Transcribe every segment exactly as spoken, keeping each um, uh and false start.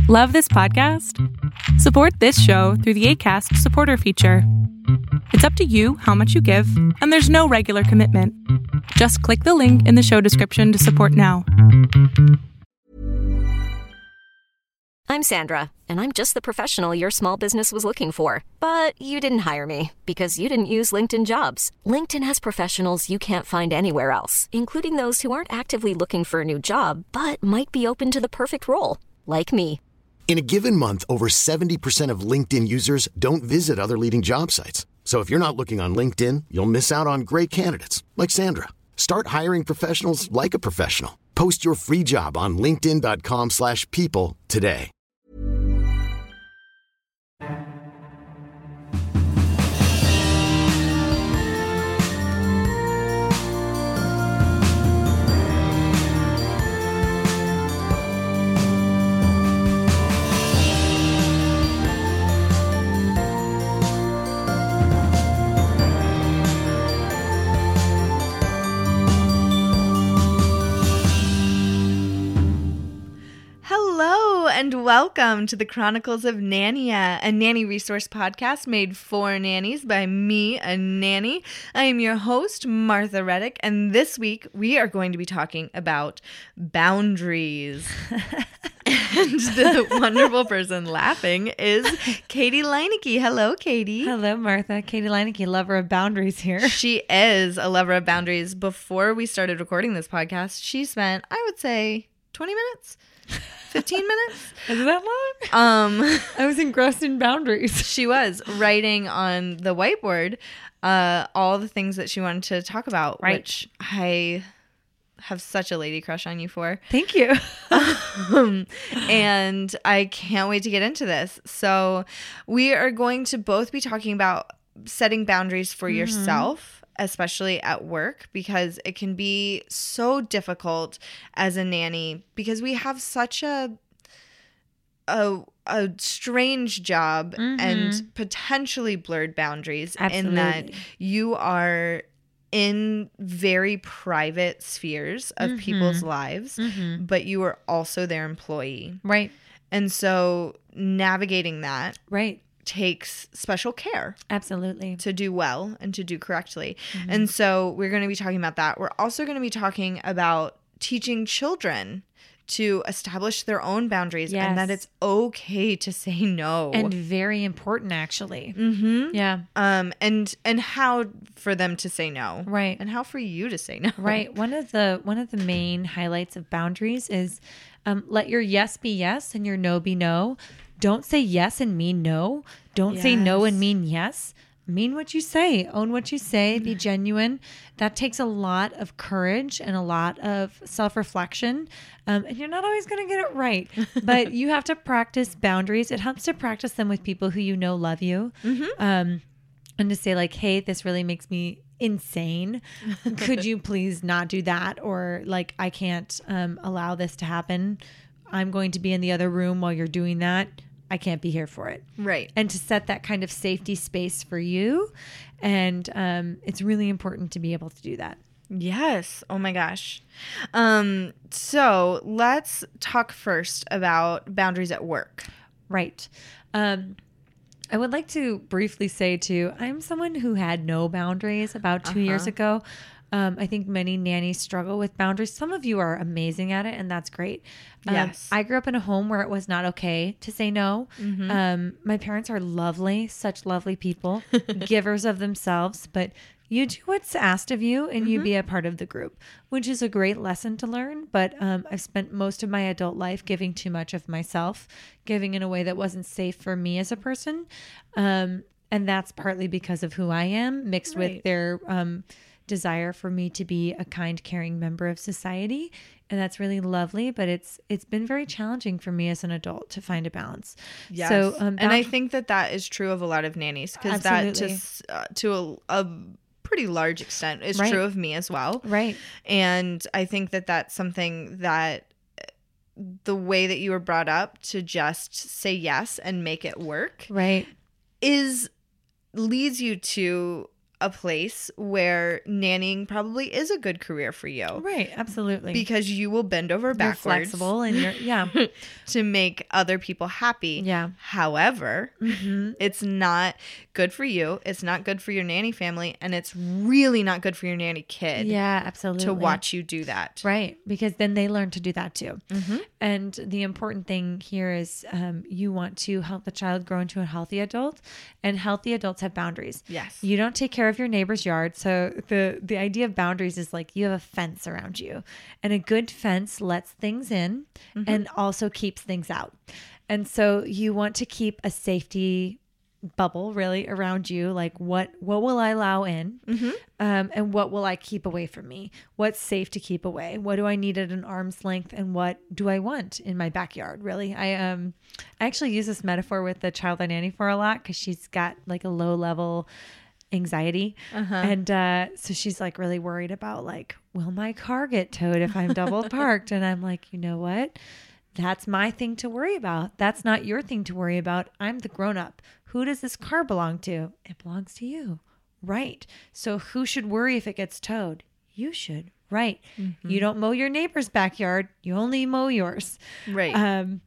Love this podcast? Support this show through the Acast supporter feature. It's up to you how much you give, and there's no regular commitment. Just click the link in the show description to support now. I'm Sandra, and I'm just the professional your small business was looking for. But you didn't hire me because you didn't use LinkedIn Jobs. LinkedIn has professionals you can't find anywhere else, including those who aren't actively looking for a new job, but might be open to the perfect role, like me. In a given month, over seventy percent of LinkedIn users don't visit other leading job sites. So if you're not looking on LinkedIn, you'll miss out on great candidates like Sandra. Start hiring professionals like a professional. Post your free job on linkedin dot com slash people today. And welcome to the Chronicles of Nania, a nanny resource podcast made for nannies by me, a nanny. I am your host, Martha Reddick, and this week we are going to be talking about boundaries. And the wonderful person laughing is Katie Leineke. Hello, Katie. Hello, Martha. Katie Leineke, lover of boundaries here. She is a lover of boundaries. Before we started recording this podcast, she spent, I would say, twenty minutes? fifteen minutes? Is that long? Um, I was engrossed in boundaries. She was writing on the whiteboard uh, all the things that she wanted to talk about, right. Which I have such a lady crush on you for. Thank you. um, and I can't wait to get into this. So we are going to both be talking about setting boundaries for mm-hmm. yourself, especially at work, because it can be so difficult as a nanny because we have such a a, a strange job mm-hmm. and potentially blurred boundaries. Absolutely. In that you are in very private spheres of mm-hmm. people's lives, mm-hmm. but you are also their employee. Right. And so navigating that right. takes special care. Absolutely. To do well and to do correctly. Mm-hmm. And so we're going to be talking about that. We're also going to be talking about teaching children to establish their own boundaries yes. and that it's okay to say no. And very important, actually. Mm-hmm. Yeah. Um. And and how for them to say no. Right. And how for you to say no. Right. One of the one of the main highlights of boundaries is um, let your yes be yes and your no be no. Don't say yes and mean no. Don't yes. say no and mean yes. Mean what you say. Own what you say. Be genuine. That takes a lot of courage and a lot of self-reflection. Um, and you're not always going to get it right. But you have to practice boundaries. It helps to practice them with people who you know love you. Mm-hmm. Um, and to say like, hey, this really makes me insane. Could you please not do that? Or like, I can't um, allow this to happen. I'm going to be in the other room while you're doing that. I can't be here for it. Right. And to set that kind of safety space for you. And um, it's really important to be able to do that. Yes. Oh my gosh. Um, so let's talk first about boundaries at work. Right. Um, I would like to briefly say too, I'm someone who had no boundaries about two uh-huh. years ago. Um, I think many nannies struggle with boundaries. Some of you are amazing at it, and that's great. Um, yes. I grew up in a home where it was not okay to say no. Mm-hmm. Um, my parents are lovely, such lovely people, givers of themselves, but you do what's asked of you and mm-hmm. you be a part of the group, which is a great lesson to learn. But um, I've spent most of my adult life giving too much of myself, giving in a way that wasn't safe for me as a person. Um, and that's partly because of who I am, mixed right. with their um, desire for me to be a kind, caring member of society. And that's really lovely, but it's it's been very challenging for me as an adult to find a balance. Yes. So, um, and I think that that is true of a lot of nannies, because that to, uh, to a, a pretty large extent is right. true of me as well. Right. And I think that that's something that the way that you were brought up to just say yes and make it work right. is leads you to a place where nannying probably is a good career for you. Right. Absolutely. Because you will bend over you're backwards. flexible and you're, yeah. to make other people happy. Yeah. However, mm-hmm. it's not good for you. It's not good for your nanny family. And it's really not good for your nanny kid. Yeah, absolutely. To watch you do that. Right. Because then they learn to do that too. Mm-hmm. And the important thing here is um, you want to help the child grow into a healthy adult, and healthy adults have boundaries. Yes. You don't take care of your neighbor's yard. So the, the idea of boundaries is like you have a fence around you, and a good fence lets things in mm-hmm. and also keeps things out. And so you want to keep a safety bubble really around you. Like what, what will I allow in? Mm-hmm. Um, and what will I keep away from me? What's safe to keep away? What do I need at an arm's length? And what do I want in my backyard? Really? I, um, I actually use this metaphor with the child I nanny for a lot, cause she's got like a low level anxiety. Uh-huh. And, uh, so she's like really worried about like, will my car get towed if I'm double parked? And I'm like, you know what? That's my thing to worry about. That's not your thing to worry about. I'm the grown up. Who does this car belong to? It belongs to you. Right. So who should worry if it gets towed? You should. Right. Mm-hmm. You don't mow your neighbor's backyard. You only mow yours. Right. Um,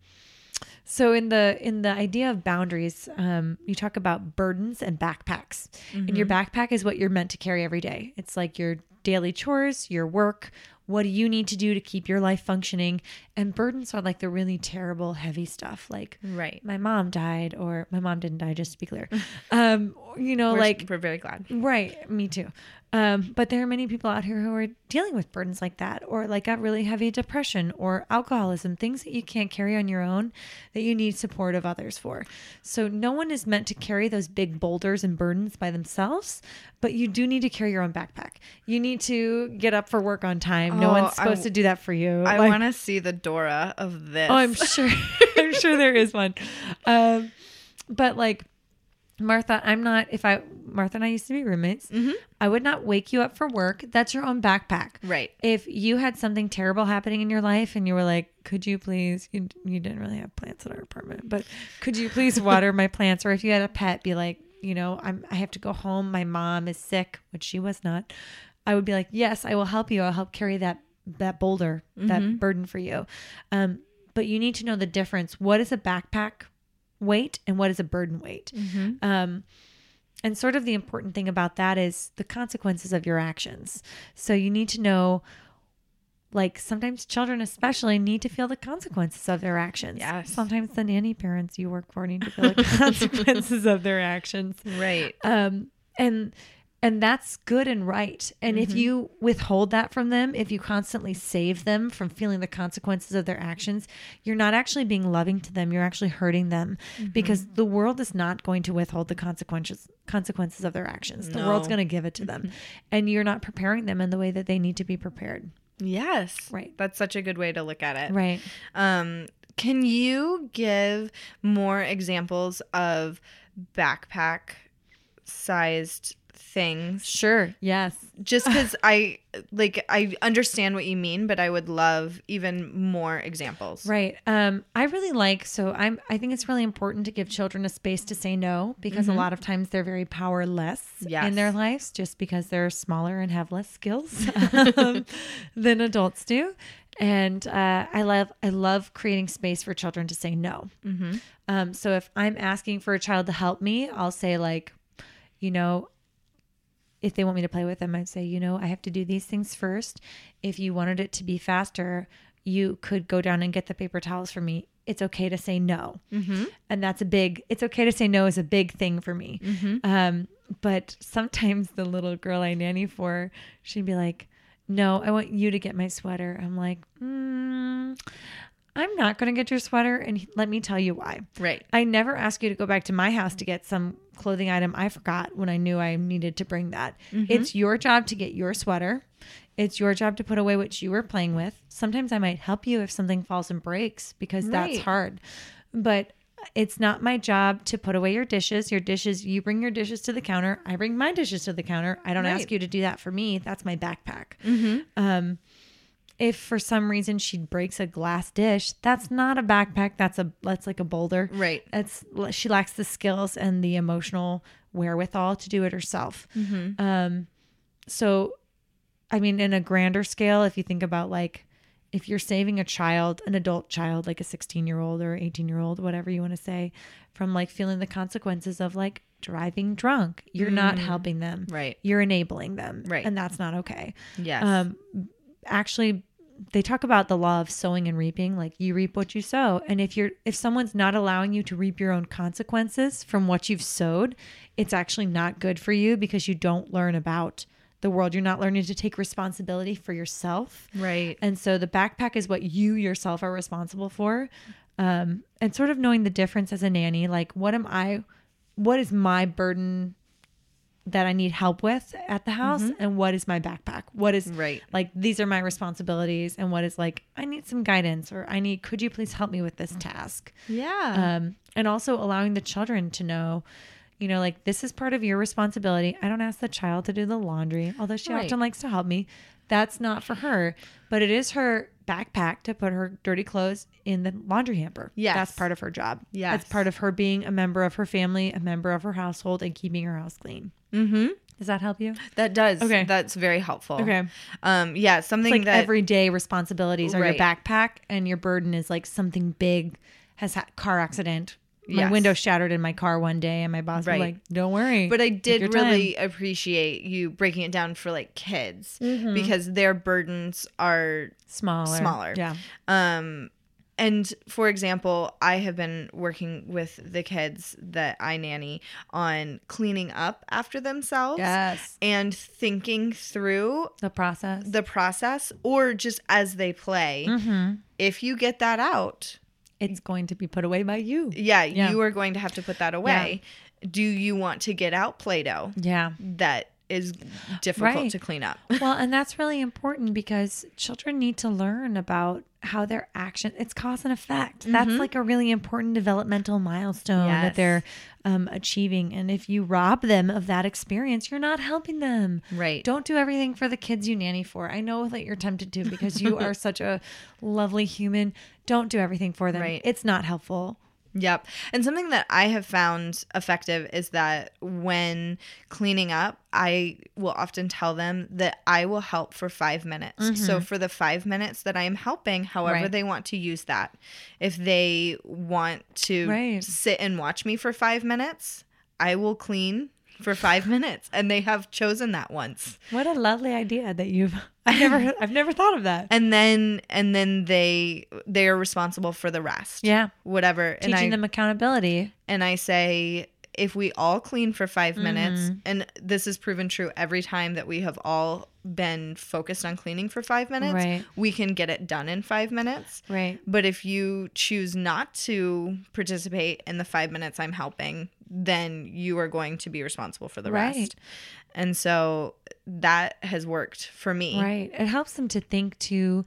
so in the in the idea of boundaries, um, you talk about burdens and backpacks. Mm-hmm. And your backpack is what you're meant to carry every day. It's like your daily chores, your work. What do you need to do to keep your life functioning? And burdens are like the really terrible, heavy stuff. Like, right. my mom died, or my mom didn't die, just to be clear. Um, you know, we're, like we're very glad. Right. Me too. Um, but there are many people out here who are dealing with burdens like that, or like got really heavy depression or alcoholism, things that you can't carry on your own that you need support of others for. So no one is meant to carry those big boulders and burdens by themselves, but you do need to carry your own backpack. You need to get up for work on time. No oh, one's supposed I, to do that for you. I like, want to see the Dora of this. Oh, I'm sure. I'm sure there is one. Um, but like, Martha, I'm not, if I, Martha and I used to be roommates. Mm-hmm. I would not wake you up for work. That's your own backpack. Right. If you had something terrible happening in your life and you were like, could you please, you, you didn't really have plants in our apartment, but could you please water my plants? Or if you had a pet, be like, you know, I'm, I have to go home. My mom is sick, which she was not. I would be like, yes, I will help you. I'll help carry that, that boulder, mm-hmm. that burden for you. Um, but you need to know the difference. What is a backpack weight and what is a burden weight? Mm-hmm. Um, and sort of the important thing about that is the consequences of your actions. So you need to know, like sometimes children especially need to feel the consequences of their actions. Yes. Sometimes the nanny parents you work for need to feel the consequences of their actions. Right. Um, and And that's good and right. And mm-hmm. if you withhold that from them, if you constantly save them from feeling the consequences of their actions, you're not actually being loving to them. You're actually hurting them mm-hmm. because the world is not going to withhold the consequences consequences of their actions. The no. world's going to give it to them. Mm-hmm. And you're not preparing them in the way that they need to be prepared. Yes. Right. That's such a good way to look at it. Right. Um, can you give more examples of backpack sized things? Sure. Yes. Just because I like I understand what you mean, but I would love even more examples. Right. Um, I really like so I'm I think it's really important to give children a space to say no because mm-hmm. a lot of times they're very powerless yes. in their lives just because they're smaller and have less skills um, than adults do. And uh, I love I love creating space for children to say no. Mm-hmm. Um, so if I'm asking for a child to help me, I'll say like, you know, if they want me to play with them, I'd say, you know, I have to do these things first. If you wanted it to be faster, you could go down and get the paper towels for me. It's okay to say no. Mm-hmm. And that's a big, it's okay to say no is a big thing for me. Mm-hmm. Um, but sometimes the little girl I nanny for, she'd be like, no, I want you to get my sweater. I'm like, mm, I'm not going to get your sweater. And let me tell you why. Right. I never ask you to go back to my house to get some clothing item I forgot when I knew I needed to bring that. Mm-hmm. It's your job to get your sweater. It's your job to put away what you were playing with. Sometimes I might help you if something falls and breaks because right. that's hard. But it's not my job to put away your dishes. Your dishes, you bring your dishes to the counter. I bring my dishes to the counter. I don't right. ask you to do that for me. That's my backpack. Mm-hmm. Um, if for some reason she breaks a glass dish, that's not a backpack. That's a that's like a boulder. Right. It's she lacks the skills and the emotional wherewithal to do it herself. Mm-hmm. Um, so, I mean, in a grander scale, if you think about like if you're saving a child, an adult child, like a sixteen year old or eighteen year old, whatever you want to say, from like feeling the consequences of like driving drunk, you're mm. not helping them. Right. You're enabling them. Right. And that's not okay. Yes. Um, actually, they talk about the law of sowing and reaping, like you reap what you sow. And if you're, if someone's not allowing you to reap your own consequences from what you've sowed, it's actually not good for you because you don't learn about the world. You're not learning to take responsibility for yourself. Right. And so the backpack is what you yourself are responsible for. Um, and sort of knowing the difference as a nanny, like what am I, what is my burden that I need help with at the house, mm-hmm. and what is my backpack? What is right. like, these are my responsibilities, and what is like, I need some guidance, or I need, could you please help me with this task? Yeah. Um, and also allowing the children to know, you know, like this is part of your responsibility. I don't ask the child to do the laundry, although she right. often likes to help me. That's not for her, but it is her backpack to put her dirty clothes in the laundry hamper. Yes. That's part of her job. Yes. That's part of her being a member of her family, a member of her household, and keeping her house clean. Mm-hmm. Does that help you? That does. Okay. That's very helpful. Okay. Um, yeah, something It's like that everyday responsibilities are Right. your backpack, and your burden is like something big, has had car accident. My Yes. window shattered in my car one day, and my boss Right. was like, don't worry. But I Take did your really time. appreciate you breaking it down for like kids Mhm. because their burdens are smaller. smaller. Yeah. Um, and for example, I have been working with the kids that I nanny on cleaning up after themselves Yes. and thinking through The process. the process, or just as they play. Mm-hmm. If you get that out, It's going to be put away by you. yeah, Yeah. you are going to have to put that away. Do you want to get out Play-Doh Yeah. that is difficult Right. to clean up? Well, and that's really important because children need to learn about how their action, it's cause and effect. That's like a really important developmental milestone Yes. that they're um, achieving. And if you rob them of that experience, you're not helping them. Right. Don't do everything for the kids you nanny for. I know that you're tempted to because you are such a lovely human. Don't do everything for them. Right. It's not helpful. Yep. And something that I have found effective is that when cleaning up, I will often tell them that I will help for five minutes. Mm-hmm. So for the five minutes that I am helping, however Right. they want to use that, if they want to Right. sit and watch me for five minutes, I will clean for five minutes. And they have chosen that once. What a lovely idea that you've, I've never, I've never thought of that. And then, and then they, they are responsible for the rest. Yeah. Whatever. Teaching and I, them accountability. and I say, if we all clean for five minutes, Mm-hmm. and this is proven true every time that we have all been focused on cleaning for five minutes, Right. we can get it done in five minutes. Right. But if you choose not to participate in the five minutes I'm helping, then you are going to be responsible for the Right. rest. And so that has worked for me. Right. It helps them to think too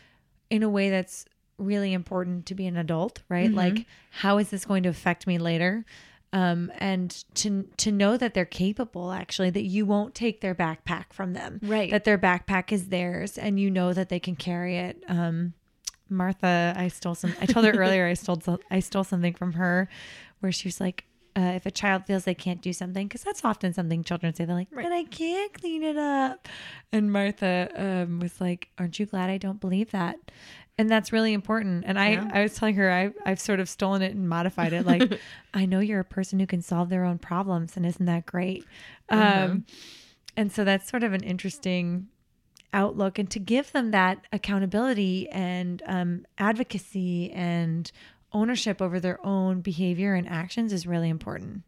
in a way that's really important to be an adult, right? Mm-hmm. Like, how is this going to affect me later? Um, and to to know that they're capable, actually, that you won't take their backpack from them, Right. That their backpack is theirs, and you know that they can carry it. Um, Martha, I stole some. I told her earlier I stole some, I stole something from her, where she was like, uh, if a child feels they can't do something, because that's often something children say, they're like, Right. but I can't clean it up. And Martha um, was like, aren't you glad I don't believe that? And that's really important. And I, Yeah. I was telling her, I, I've sort of stolen it and modified it. Like, I know you're a person who can solve their own problems. And isn't that great? Mm-hmm. Um, and so that's sort of an interesting outlook. And to give them that accountability and um, advocacy and ownership over their own behavior and actions is really important.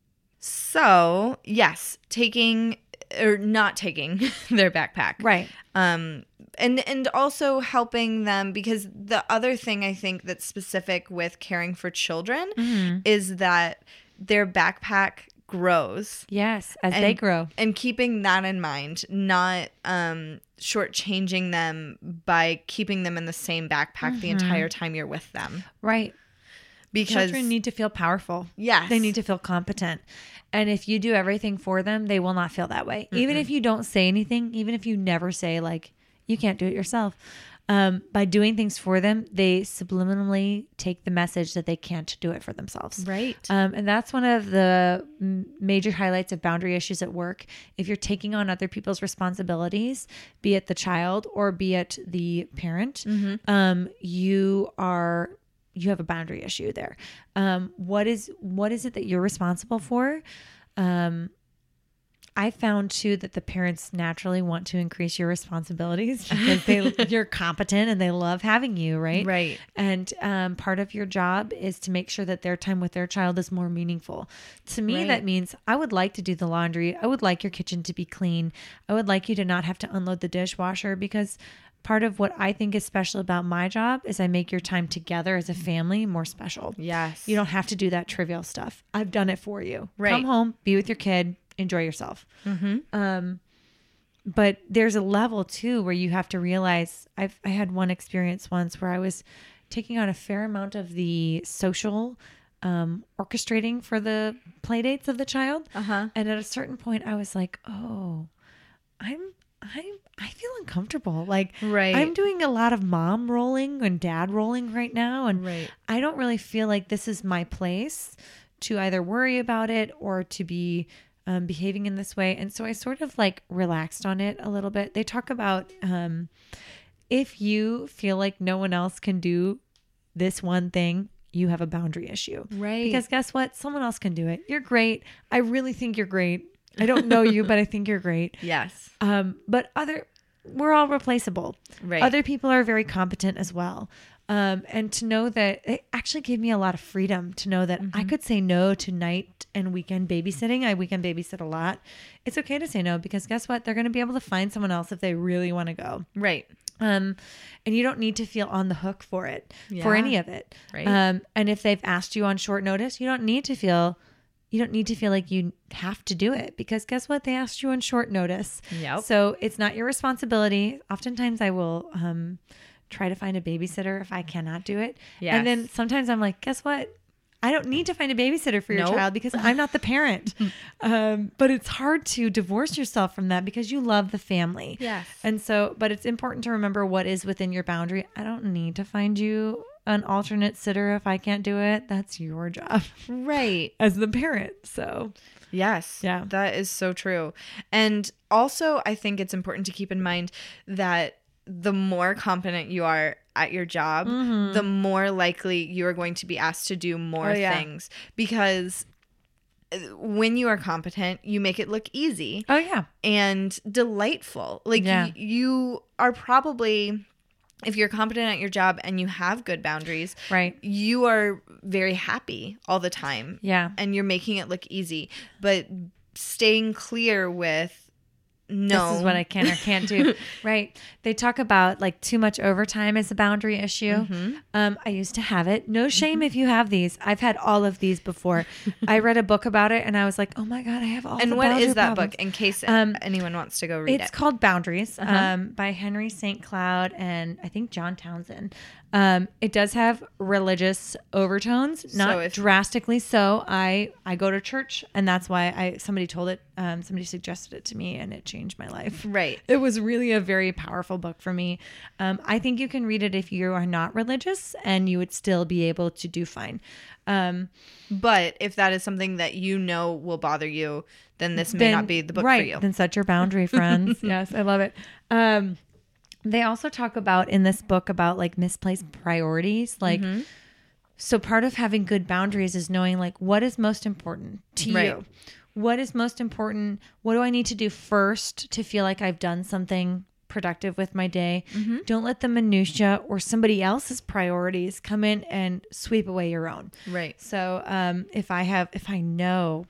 So, yes, taking or not taking their backpack. Right. Um and and also helping them, because the other thing I think that's specific with caring for children Mm-hmm. is that their backpack grows. Yes. As And- they grow. And keeping that in mind, not um shortchanging them by keeping them in the same backpack the entire time you're with them. Right. Because Children need to feel powerful. Yes. They need to feel competent. And if you do everything for them, they will not feel that way. Mm-mm. Even if you don't say anything, even if you never say, like, you can't do it yourself, Um, by doing things for them, they subliminally take the message that they can't do it for themselves. Right. Um, and that's one of the m- major highlights of boundary issues at work. If you're taking on other people's responsibilities, be it the child or be it the parent, mm-hmm. um, you are you have a boundary issue there. Um, what is what is it that you're responsible for? Um, I found too that the parents naturally want to increase your responsibilities because they you're competent and they love having you, right? Right. And um, part of your job is to make sure that their time with their child is more meaningful. To me, Right. that means I would like to do the laundry. I would like your kitchen to be clean. I would like you to not have to unload the dishwasher, because part of what I think is special about my job is I make your time together as a family more special. Yes. You don't have to do that trivial stuff. I've done it for you. Right. Come home, be with your kid, enjoy yourself. Mm-hmm. Um, but there's a level too where you have to realize. I've I had one experience once where I was taking on a fair amount of the social um, orchestrating for the play dates of the child, Uh-huh. and at a certain point, I was like, "Oh, I'm I'm I feel uncomfortable. Like, Right. I'm doing a lot of mom rolling and dad rolling right now, and Right. I don't really feel like this is my place to either worry about it or to be um, behaving in this way." And so I sort of like relaxed on it a little bit. They talk about um, if you feel like no one else can do this one thing, you have a boundary issue. Right. Because guess what? Someone else can do it. You're great. I really think you're great. I don't know you, but I think you're great. Yes. Um, but other, we're all replaceable. Right. Other people are very competent as well. Um, and to know that it actually gave me a lot of freedom to know that I could say no to night and weekend babysitting. I weekend babysit a lot. It's okay to say no, because guess what? They're going to be able to find someone else if they really want to go. Right. Um, and you don't need to feel on the hook for it, for Yeah. any of it. Right. Um, and if they've asked you on short notice, you don't need to feel, you don't need to feel like you have to do it, because guess what? They asked you on short notice. Yep. So it's not your responsibility. Oftentimes I will, um, try to find a babysitter if I cannot do it. Yes. And then sometimes I'm like, guess what? I don't need to find a babysitter for your Nope. child because I'm not the parent. um, but it's hard to divorce yourself from that because you love the family. Yes. And so, but it's important to remember what is within your boundary. I don't need to find you an alternate sitter if I can't do it. That's your job Right. as the parent. So, Yes. Yeah. That is so true. And also, I think it's important to keep in mind that the more competent you are at your job, the more likely you are going to be asked to do more Oh, yeah. things, because when you are competent, you make it look easy oh yeah. and delightful. Like Yeah. y- you are probably, if you're competent at your job and you have good boundaries, Right. you are very happy all the time. Yeah. And you're making it look easy. But staying clear with, no, This is what I can or can't do. Right. They talk about like too much overtime is a boundary issue. Mm-hmm. Um, I used to have it. No shame if you have these. I've had all of these before. I read a book about it and I was like, oh my God, I have all And the what boundary is that problems. book in case Um, anyone wants to go read It's it? called Boundaries, Uh-huh. um, by Henry Saint Cloud and I think John Townsend. Um, it does have religious overtones, not So if- drastically so. I I go to church, and that's why I somebody told it. Um, somebody suggested it to me, and it changed my life. Right. It was really a very powerful book for me. Um, I think you can read it if you are not religious, and you would still be able to do fine. Um, But if that is something that you know will bother you, then this may then- not be the book right, for you. Then set your boundary, friends. Yes, I love it. Um, they also talk about in this book about like misplaced priorities. Like, Mm-hmm. so part of having good boundaries is knowing like what is most important to Right. you. What is most important? What do I need to do first to feel like I've done something productive with my day? Mm-hmm. Don't let the minutia or somebody else's priorities come in and sweep away your own. Right. So um, if I have, if I know,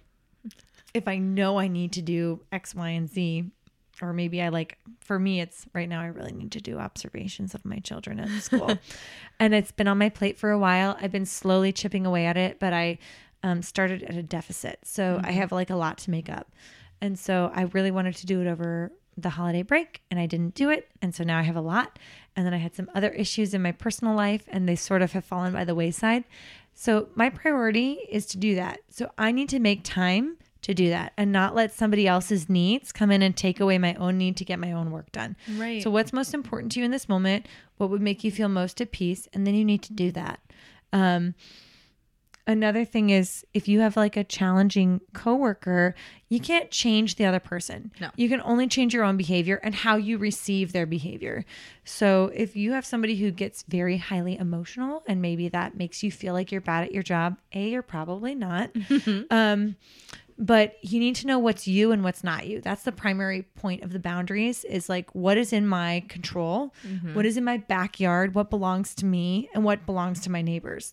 if I know I need to do X, Y, and Z, or maybe I like, for me, it's right now I really need to do observations of my children at school. And it's been on my plate for a while. I've been slowly chipping away at it, but I um, started at a deficit. So I have like a lot to make up. And so I really wanted to do it over the holiday break and I didn't do it. And so now I have a lot. And then I had some other issues in my personal life and they sort of have fallen by the wayside. So my priority is to do that. So I need to make time to do that and not let somebody else's needs come in and take away my own need to get my own work done. Right. So what's most important to you in this moment? What would make you feel most at peace? And then you need to do that. Um, Another thing is if you have like a challenging coworker, you can't change the other person. No. You can only change your own behavior and how you receive their behavior. So if you have somebody who gets very highly emotional and maybe that makes you feel like you're bad at your job, A, you're probably not. um, but you need to know what's you and what's not you. That's the primary point of the boundaries is like what is in my control, mm-hmm. what is in my backyard, what belongs to me and what belongs to my neighbors.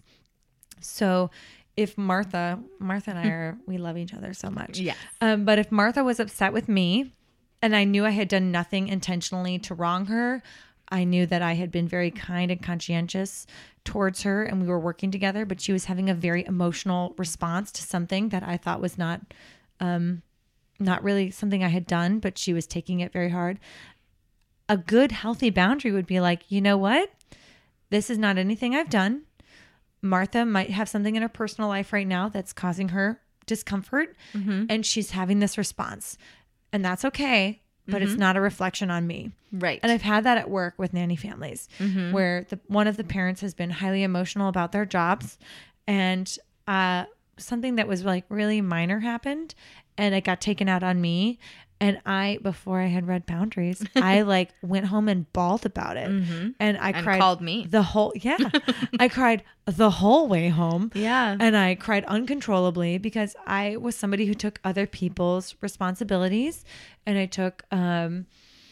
So if Martha, Martha and I are, we love each other so much. Yeah. Um, but if Martha was upset with me and I knew I had done nothing intentionally to wrong her, I knew that I had been very kind and conscientious towards her and we were working together, but she was having a very emotional response to something that I thought was not, um, not really something I had done, but she was taking it very hard. A good, healthy boundary would be like, you know what? This is not anything I've done. Martha might have something in her personal life right now that's causing her discomfort mm-hmm. and she's having this response and that's okay, but mm-hmm. it's not a reflection on me. Right. And I've had that at work with nanny families mm-hmm. where the, one of the parents has been highly emotional about their jobs and uh, something that was like really minor happened and it got taken out on me. And I, before I had read boundaries, I like went home and bawled about it. Mm-hmm. And I and cried called me the whole, yeah, I cried the whole way home. Yeah. And I cried uncontrollably because I was somebody who took other people's responsibilities and I took, um,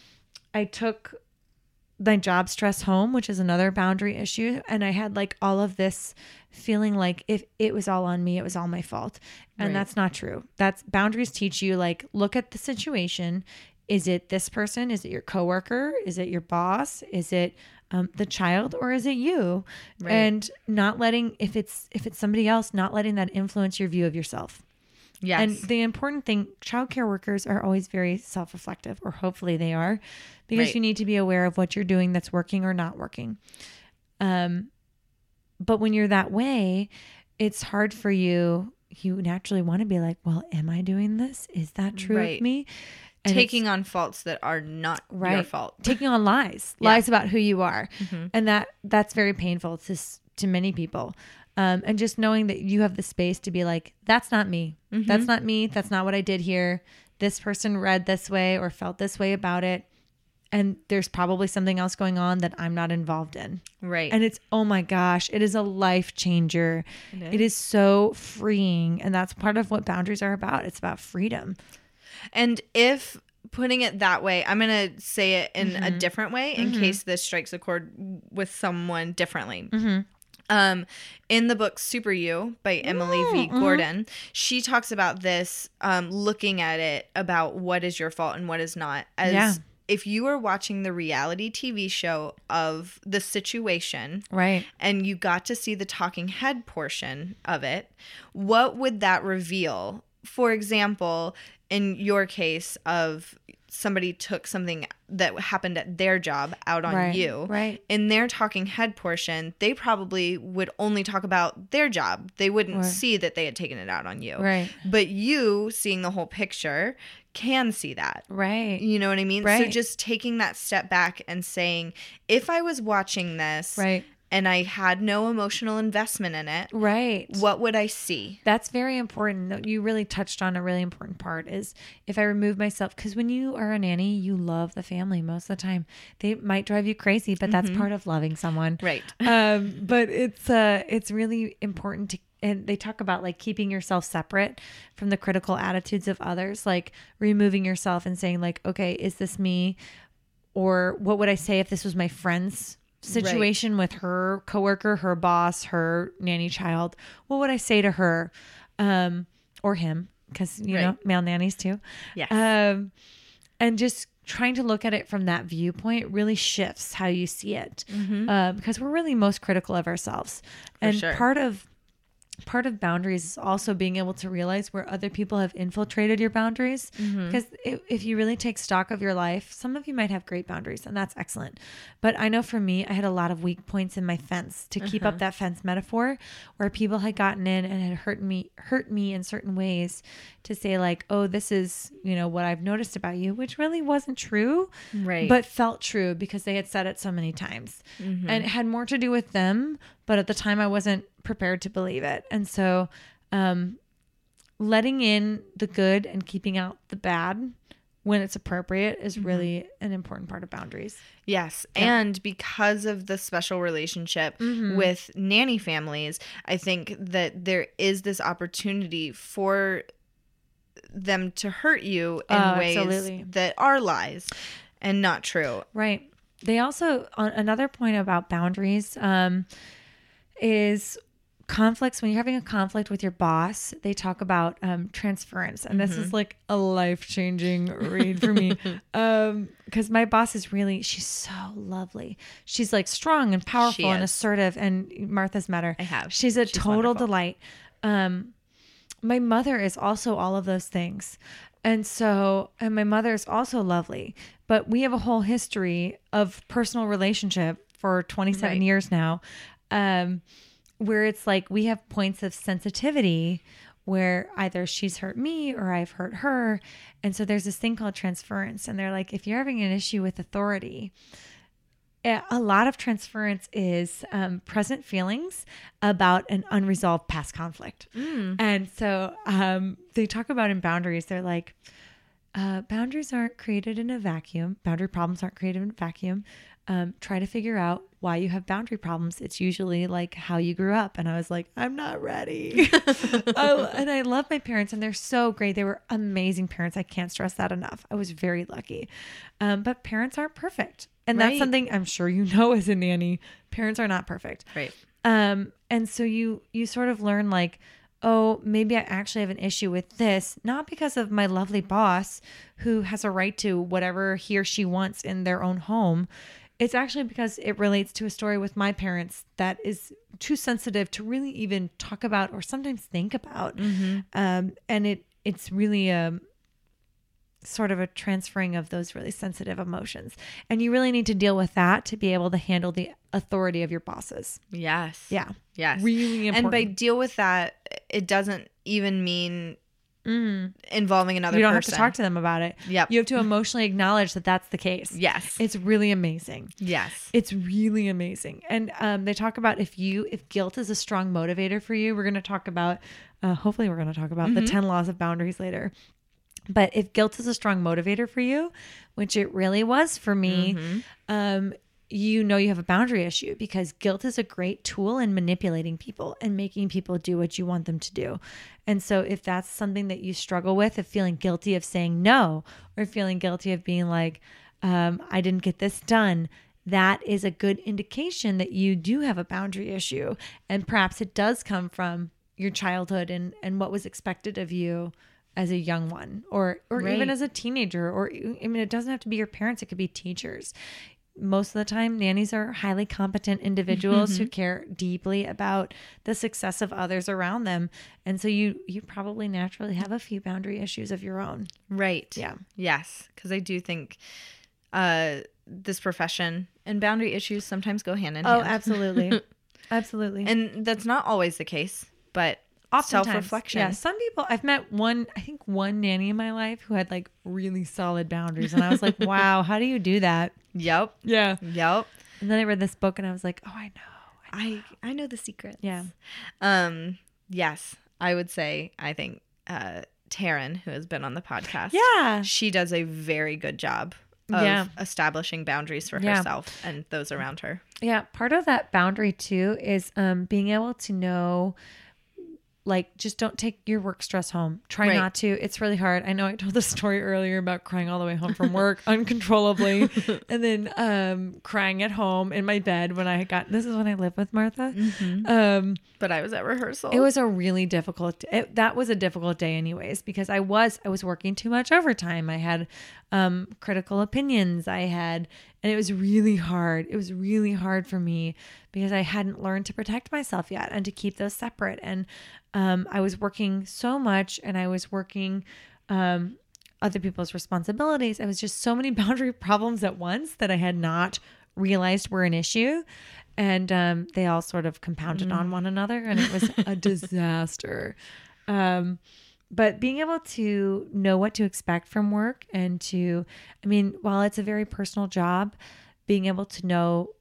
I took my job stress home, which is another boundary issue. And I had like all of this feeling like if it was all on me, it was all my fault. And right. that's not true. That's boundaries teach you like, look at the situation. Is it this person? Is it your coworker? Is it your boss? Is it um, the child or is it you? Right. And not letting, if it's, if it's somebody else, not letting that influence your view of yourself. Yes. And the important thing, childcare workers are always very self-reflective, or hopefully they are, because right. you need to be aware of what you're doing that's working or not working. Um, but when you're that way, it's hard for you. You naturally want to be like, well, am I doing this? Is that true right. of me? And taking on faults that are not right. your fault. Taking on lies, yeah. lies about who you are. Mm-hmm. And that that's very painful to, to many people. Um, and just knowing that you have the space to be like, that's not me. Mm-hmm. That's not me. That's not what I did here. This person read this way or felt this way about it. And there's probably something else going on that I'm not involved in. Right. And it's, oh my gosh, it is a life changer. It is, it is so freeing. And that's part of what boundaries are about. It's about freedom. And if putting it that way, I'm going to say it in mm-hmm. a different way in mm-hmm. case this strikes a chord with someone differently. Mm-hmm. Um, in the book Super You by Emily V. Gordon, she talks about this, um, looking at it about what is your fault and what is not. As yeah. if you were watching the reality T V show of the situation, right, and you got to see the talking head portion of it, what would that reveal? For example, in your case of somebody took something that happened at their job out on right, you. Right. In their talking head portion, they probably would only talk about their job. They wouldn't right. see that they had taken it out on you. Right. But you, seeing the whole picture, can see that. Right. You know what I mean? Right. So just taking that step back and saying, if I was watching this right. and I had no emotional investment in it, right, what would I see? That's very important. You really touched on a really important part is if I remove myself, because when you are a nanny, you love the family most of the time. They might drive you crazy, but that's mm-hmm. part of loving someone. Right. Um, but it's uh, it's really important to, and they talk about like keeping yourself separate from the critical attitudes of others, like removing yourself and saying like, okay, is this me? Or what would I say if this was my friend's situation right. with her coworker, her boss, her nanny child? What would I say to her, um, or him? Because you right. know, male nannies too. Yes. Um, and just trying to look at it from that viewpoint really shifts how you see it, mm-hmm. uh, because we're really most critical of ourselves. For and sure. part of part of boundaries is also being able to realize where other people have infiltrated your boundaries. Mm-hmm. Because if, if you really take stock of your life, some of you might have great boundaries, and that's excellent. But I know for me, I had a lot of weak points in my fence, to keep uh-huh. up that fence metaphor, where people had gotten in and had hurt me, hurt me in certain ways, to say like, oh, this is, you know, what I've noticed about you, which really wasn't true, right? But felt true because they had said it so many times. Mm-hmm. And it had more to do with them. But at the time I wasn't prepared to believe it. And so um, letting in the good and keeping out the bad when it's appropriate is mm-hmm. really an important part of boundaries. Yes. Yeah. And because of the special relationship mm-hmm. with nanny families, I think that there is this opportunity for them to hurt you in uh, ways absolutely. that are lies and not true. Right. They also, on another point about boundaries, um, is conflicts. When you're having a conflict with your boss, they talk about um, transference. And this mm-hmm. is like a life-changing read for me. Um, because my boss is really, she's so lovely. She's like strong and powerful and assertive. And Martha's met her. I have. She's a she's total wonderful. delight. Um, my mother is also all of those things. And so, and my mother is also lovely, but we have a whole history of personal relationship for twenty-seven right. years now. Um, where it's like we have points of sensitivity where either she's hurt me or I've hurt her. And so there's this thing called transference. And they're like, if you're having an issue with authority, a lot of transference is um, present feelings about an unresolved past conflict. Mm. And so um, they talk about in boundaries, they're like, uh, boundaries aren't created in a vacuum. Boundary problems aren't created in a vacuum. Um, try to figure out why you have boundary problems. It's usually like how you grew up. And I was like, I'm not ready. I, and I love my parents and they're so great. They were amazing parents. I can't stress that enough. I was very lucky. Um, but parents aren't perfect. And right. that's something I'm sure you know as a nanny. Parents are not perfect. Right. Um, and so you, you sort of learn like, oh, maybe I actually have an issue with this, not because of my lovely boss who has a right to whatever he or she wants in their own home. It's actually because it relates to a story with my parents that is too sensitive to really even talk about or sometimes think about. Mm-hmm. Um, and it it's really a sort of a transferring of those really sensitive emotions. And you really need to deal with that to be able to handle the authority of your bosses. Yes. Yeah. Yes. Really important. And by deal with that, it doesn't even mean Mm. involving another person. You don't person. have to talk to them about it. Yep. You have to emotionally acknowledge that that's the case. Yes. It's really amazing. Yes. It's really amazing. And um, they talk about if you, if guilt is a strong motivator for you, we're going to talk about, uh, hopefully we're going to talk about mm-hmm. the ten laws of boundaries later. But if guilt is a strong motivator for you, which it really was for me, mm-hmm. um, you know you have a boundary issue because guilt is a great tool in manipulating people and making people do what you want them to do. And so if that's something that you struggle with, of feeling guilty of saying no, or feeling guilty of being like, um, I didn't get this done, that is a good indication that you do have a boundary issue. And perhaps it does come from your childhood and, and what was expected of you as a young one, or, or right. even as a teenager, or, I mean, it doesn't have to be your parents. It could be teachers. Most of the time, nannies are highly competent individuals mm-hmm. who care deeply about the success of others around them. And so you you probably naturally have a few boundary issues of your own. Right. Yeah. Yes. Because I do think uh, this profession and boundary issues sometimes go hand in oh, hand. Oh, absolutely. Absolutely. And that's not always the case, but oftentimes, self-reflection. Yeah. Some people, I've met one, I think one nanny in my life who had like really solid boundaries. And I was like, wow, how do you do that? Yep. Yeah. Yep. And then I read this book and I was like, oh, I know. I know, I, I know the secrets. Yeah. Um. Yes. I would say, I think uh, Taryn, who has been on the podcast. Yeah. She does a very good job of yeah. establishing boundaries for yeah. herself and those around her. Yeah. Part of that boundary too is um, being able to know, like, just don't take your work stress home. Try right. not to. It's really hard. I know I told the story earlier about crying all the way home from work uncontrollably and then um, crying at home in my bed when I got, this is when I lived with Martha. Mm-hmm. Um, but I was at rehearsal. It was a really difficult, it, that was a difficult day anyways, because I was, I was working too much overtime. I had um, critical opinions. I had And it was really hard. It was really hard for me because I hadn't learned to protect myself yet and to keep those separate. And um, I was working so much, and I was working um, other people's responsibilities. I was just so many boundary problems at once that I had not realized were an issue. And um, they all sort of compounded mm. on one another, and it was a disaster. Um, but being able to know what to expect from work, and to, I mean, while it's a very personal job, being able to know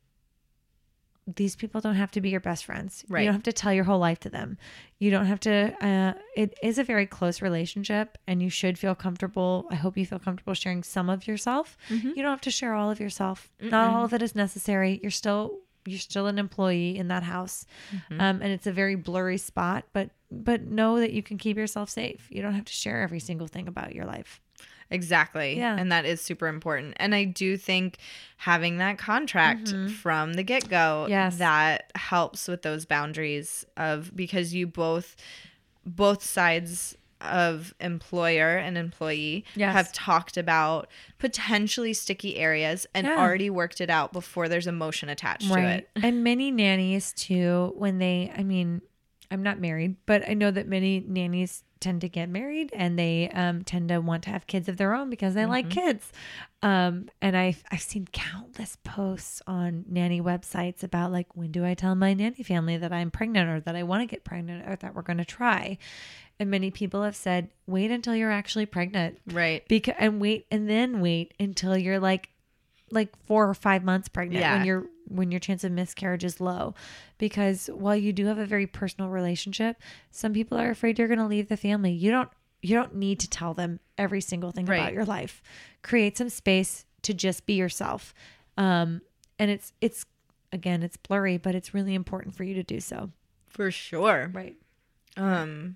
these people don't have to be your best friends. Right. You don't have to tell your whole life to them. You don't have to, uh, it is a very close relationship, and you should feel comfortable. I hope you feel comfortable sharing some of yourself. Mm-hmm. You don't have to share all of yourself. Mm-mm. Not all of it is necessary. You're still, you're still an employee in that house. Mm-hmm. Um, and it's a very blurry spot, but, but know that you can keep yourself safe. You don't have to share every single thing about your life. Exactly. Yeah. And that is super important. And I do think having that contract mm-hmm. from the get-go, yes. that helps with those boundaries of, because you both, both sides of employer and employee yes. have talked about potentially sticky areas and yeah. already worked it out before there's emotion attached right. to it. And many nannies too, when they, I mean, I'm not married, but I know that many nannies tend to get married, and they um, tend to want to have kids of their own because they mm-hmm. like kids. Um, and I've, I've seen countless posts on nanny websites about, like, when do I tell my nanny family that I'm pregnant, or that I want to get pregnant, or that we're going to try? And many people have said, wait until you're actually pregnant. Right. Because, and wait, and then wait until you're like, like four or five months pregnant yeah. when you're, when your chance of miscarriage is low. Because while you do have a very personal relationship, some people are afraid you're going to leave the family. You don't, you don't need to tell them every single thing right. about your life. Create some space to just be yourself. Um, and it's, it's, again, it's blurry, but it's really important for you to do so. For sure. Right. Um,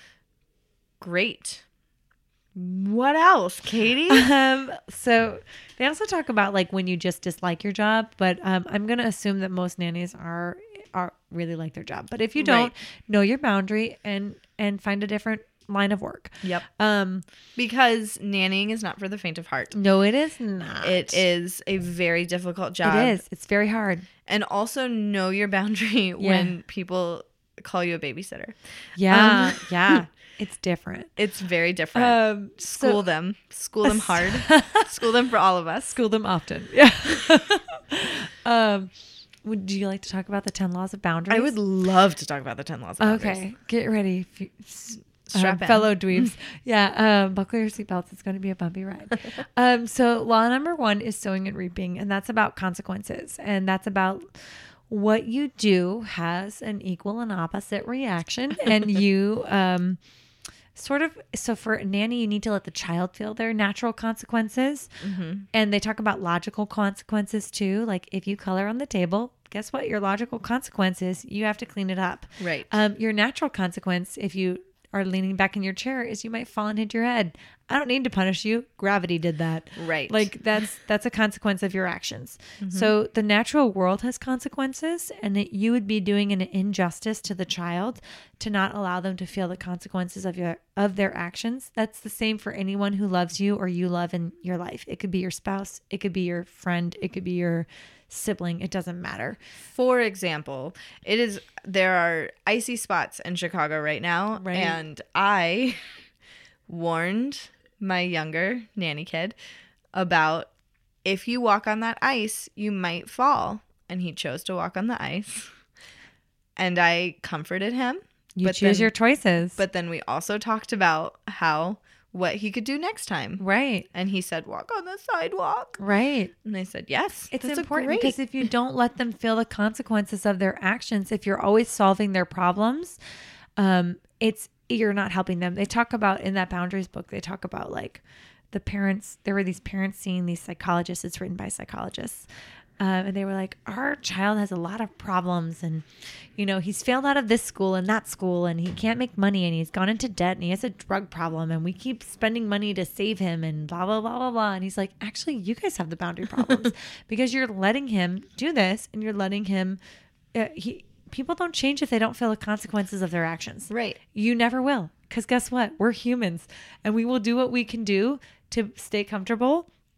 great. What else, Katie? Um, so they also talk about, like, when you just dislike your job, but um, I'm going to assume that most nannies are are really like their job. But if you don't, right. know your boundary and and find a different line of work. Yep. Um, because nannying is not for the faint of heart. No, it is not. It is a very difficult job. It is. It's very hard. And also know your boundary yeah. when people call you a babysitter. Yeah. Um, yeah. It's different. It's very different. Um, School so, them. School them hard. School them for all of us. School them often. Yeah. um, would you like to talk about the ten laws of boundaries? I would love to talk about the ten laws of boundaries. Okay. Get ready. Strap um, in. Fellow dweebs. yeah. Um, buckle your seatbelts. It's going to be a bumpy ride. um, so law number one is sowing and reaping. And that's about consequences. And that's about what you do has an equal and opposite reaction. And you... Um, Sort of, so for a nanny, you need to let the child feel their natural consequences. Mm-hmm. And they talk about logical consequences too. Like, if you color on the table, guess what? Your logical consequence is you have to clean it up. Right. Um, your natural consequence, if you are leaning back in your chair, is you might fall and hit your head. I don't need to punish you. Gravity did that. Right. Like, that's that's a consequence of your actions. Mm-hmm. So the natural world has consequences, and that you would be doing an injustice to the child to not allow them to feel the consequences of your of their actions. That's the same for anyone who loves you or you love in your life. It could be your spouse. It could be your friend. It could be your sibling. It doesn't matter. For example, it is there are icy spots in Chicago right now, right. and I warned my younger nanny kid about, if you walk on that ice, you might fall. And he chose to walk on the ice. And I comforted him. You but choose then, your choices. But then we also talked about how, what he could do next time. Right. And he said, walk on the sidewalk. Right. And I said, yes. It's important because if you don't let them feel the consequences of their actions, if you're always solving their problems, um, it's, you're not helping them. They talk about, in that boundaries book, they talk about, like, the parents, there were these parents seeing these psychologists. It's written by psychologists. Um, and they were like, our child has a lot of problems, and, you know, he's failed out of this school and that school, and he can't make money, and he's gone into debt, and he has a drug problem, and we keep spending money to save him, and blah, blah, blah, blah, blah. And he's like, actually, you guys have the boundary problems because you're letting him do this, and you're letting him, uh, he, people don't change if they don't feel the consequences of their actions. Right. You never will. Because guess what? We're humans, and we will do what we can do to stay comfortable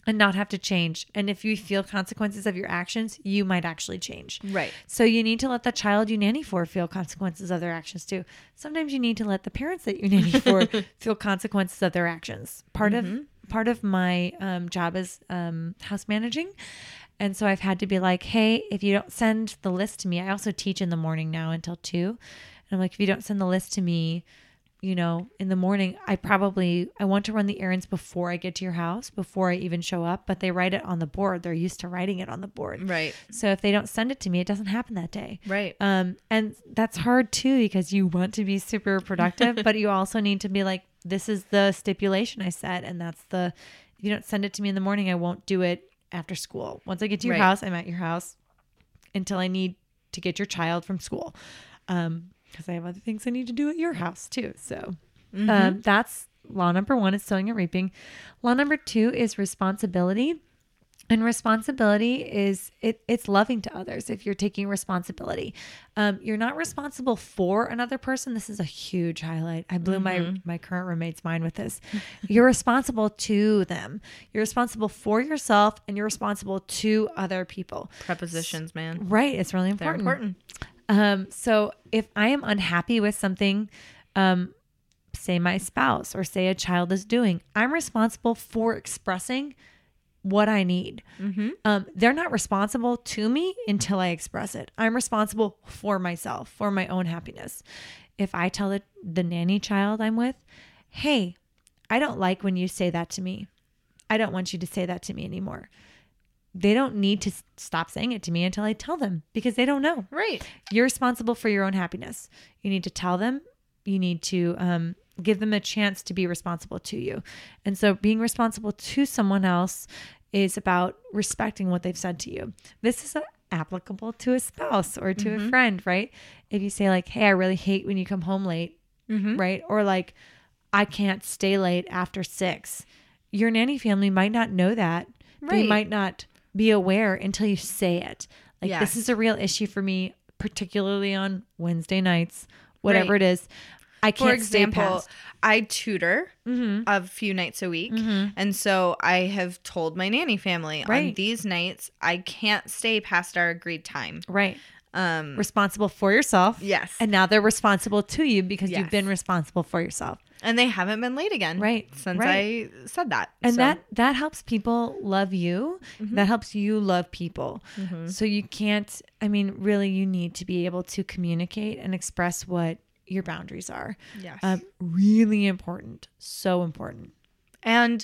and not have to change. And if you feel consequences of your actions, you might actually change. Right. So you need to let the child you nanny for feel consequences of their actions too. Sometimes you need to let the parents that you nanny for feel consequences of their actions. Part mm-hmm. of part of my um, job is um, house managing. And so I've had to be like, hey, if you don't send the list to me, I also teach in the morning now until two. And I'm like, if you don't send the list to me, you know, in the morning, I probably, I want to run the errands before I get to your house, before I even show up, but they write it on the board. They're used to writing it on the board. Right. So if they don't send it to me, it doesn't happen that day. Right. Um, and that's hard too, because you want to be super productive, but you also need to be like, this is the stipulation I set. And that's the, if you don't send it to me in the morning, I won't do it after school. Once I get to your right. house, I'm at your house until I need to get your child from school. Um, because I have other things I need to do at your house too. So mm-hmm. um, that's law number one is sowing and reaping. Law number two is responsibility. And responsibility is it, it's loving to others. If you're taking responsibility, um, you're not responsible for another person. This is a huge highlight. I blew mm-hmm. my, my current roommate's mind with this. You're responsible to them. You're responsible for yourself, and you're responsible to other people. Prepositions, man. Right. It's really important. They're important. Um, so if I am unhappy with something, um, say my spouse or say a child is doing, I'm responsible for expressing what I need. Mm-hmm. Um, they're not responsible to me until I express it. I'm responsible for myself, for my own happiness. If I tell the, the nanny child I'm with, hey, I don't like when you say that to me. I don't want you to say that to me anymore. They don't need to stop saying it to me until I tell them, because they don't know. Right. You're responsible for your own happiness. You need to tell them. You need to um, give them a chance to be responsible to you. And so being responsible to someone else is about respecting what they've said to you. This is a, applicable to a spouse or to mm-hmm. a friend, right? If you say like, hey, I really hate when you come home late, mm-hmm. right? Or like, I can't stay late after six. Your nanny family might not know that. Right. They might not be aware until you say it. Like, yes. This is a real issue for me, particularly on Wednesday nights, whatever right. it is. I can't. For example, stay past. I tutor mm-hmm. a few nights a week. Mm-hmm. And so I have told my nanny family right. on these nights, I can't stay past our agreed time. Right. Um, responsible for yourself. Yes. And now they're responsible to you because yes. you've been responsible for yourself. And they haven't been late again. Right. Since right. I said that. And so. that, that helps people love you. Mm-hmm. That helps you love people. Mm-hmm. So you can't, I mean, really you need to be able to communicate and express what your boundaries are. Yes. Um, really important. So important. And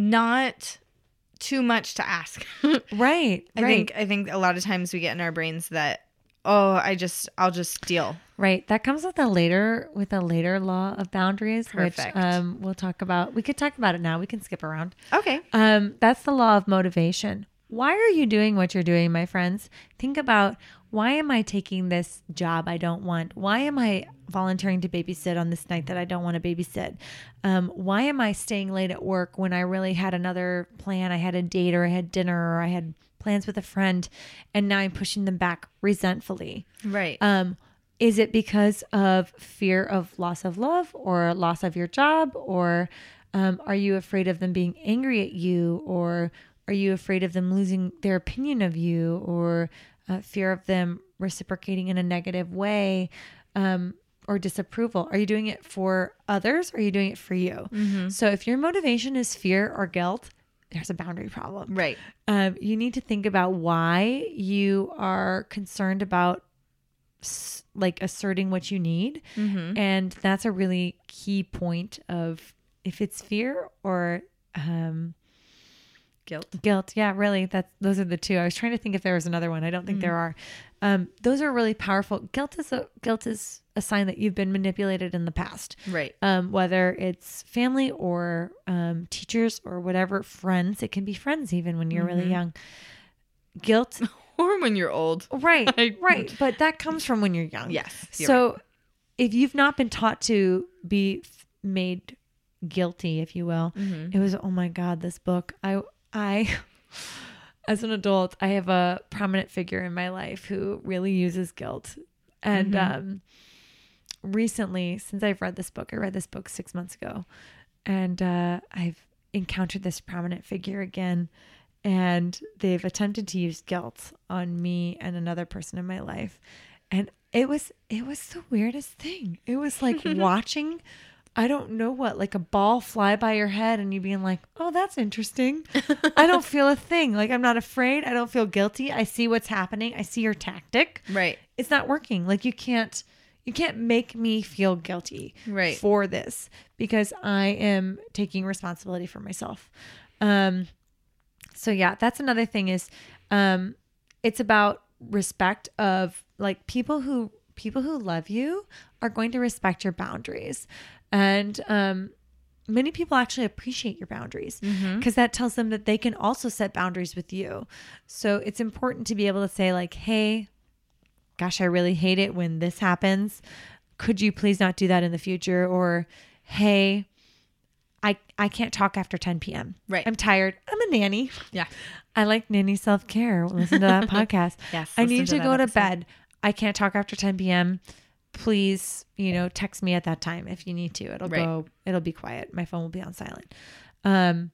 not too much to ask. right. I right. think I think a lot of times we get in our brains that, oh, I just I'll just deal. Right. That comes with a later with a later law of boundaries, Perfect. which um we'll talk about. We could talk about it now. We can skip around. Okay. Um, that's the law of motivation. Why are you doing what you're doing, my friends? Think about, why am I taking this job I don't want? Why am I volunteering to babysit on this night that I don't want to babysit? Um, why am I staying late at work when I really had another plan? I had a date, or I had dinner, or I had plans with a friend, and now I'm pushing them back resentfully. Right. Um, is it because of fear of loss of love or loss of your job? Or um, are you afraid of them being angry at you? Or are you afraid of them losing their opinion of you, or uh, fear of them reciprocating in a negative way, um, or disapproval? Are you doing it for others, or are you doing it for you? Mm-hmm. So if your motivation is fear or guilt, there's a boundary problem. Right. Um, you need to think about why you are concerned about s- like asserting what you need. Mm-hmm. And that's a really key point of if it's fear or um, guilt. Guilt. Yeah, really. That's those are the two. I was trying to think if there was another one. I don't think Mm-hmm. there are. Um, those are really powerful. Guilt is a guilt is a sign that you've been manipulated in the past. Right. Um, whether it's family or um, teachers or whatever, friends. It can be friends even when you're Mm-hmm. really young. Guilt. Or when you're old. Right. I- right. But that comes from when you're young. Yes. you're So right. if you've not been taught to be f- made guilty, if you will, Mm-hmm. it was, oh my God, this book. I, I, as an adult, I have a prominent figure in my life who really uses guilt. And Mm-hmm. um, recently, since I've read this book, I read this book six months ago, and uh, I've encountered this prominent figure again. and they've attempted to use guilt on me and another person in my life. And it was, it was the weirdest thing. It was like watching, I don't know what, like a ball fly by your head and you being like, oh, that's interesting. I don't feel a thing. Like, I'm not afraid. I don't feel guilty. I see what's happening. I see your tactic. Right. It's not working. Like, you can't, you can't make me feel guilty right. for this because I am taking responsibility for myself. Um, so yeah, that's another thing is, um, it's about respect of like people who, people who love you are going to respect your boundaries. And, um, many people actually appreciate your boundaries because mm-hmm. that tells them that they can also set boundaries with you. So it's important to be able to say like, hey, gosh, I really hate it when this happens. Could you please not do that in the future? Or, hey, I I can't talk after ten p.m. Right. I'm tired. I'm a nanny. Yeah. I like nanny self-care. Listen to that podcast. Yes. I need to, to go episode. to bed. I can't talk after ten p.m. Please, you know, text me at that time if you need to. It'll right. go, it'll be quiet. My phone will be on silent. Um,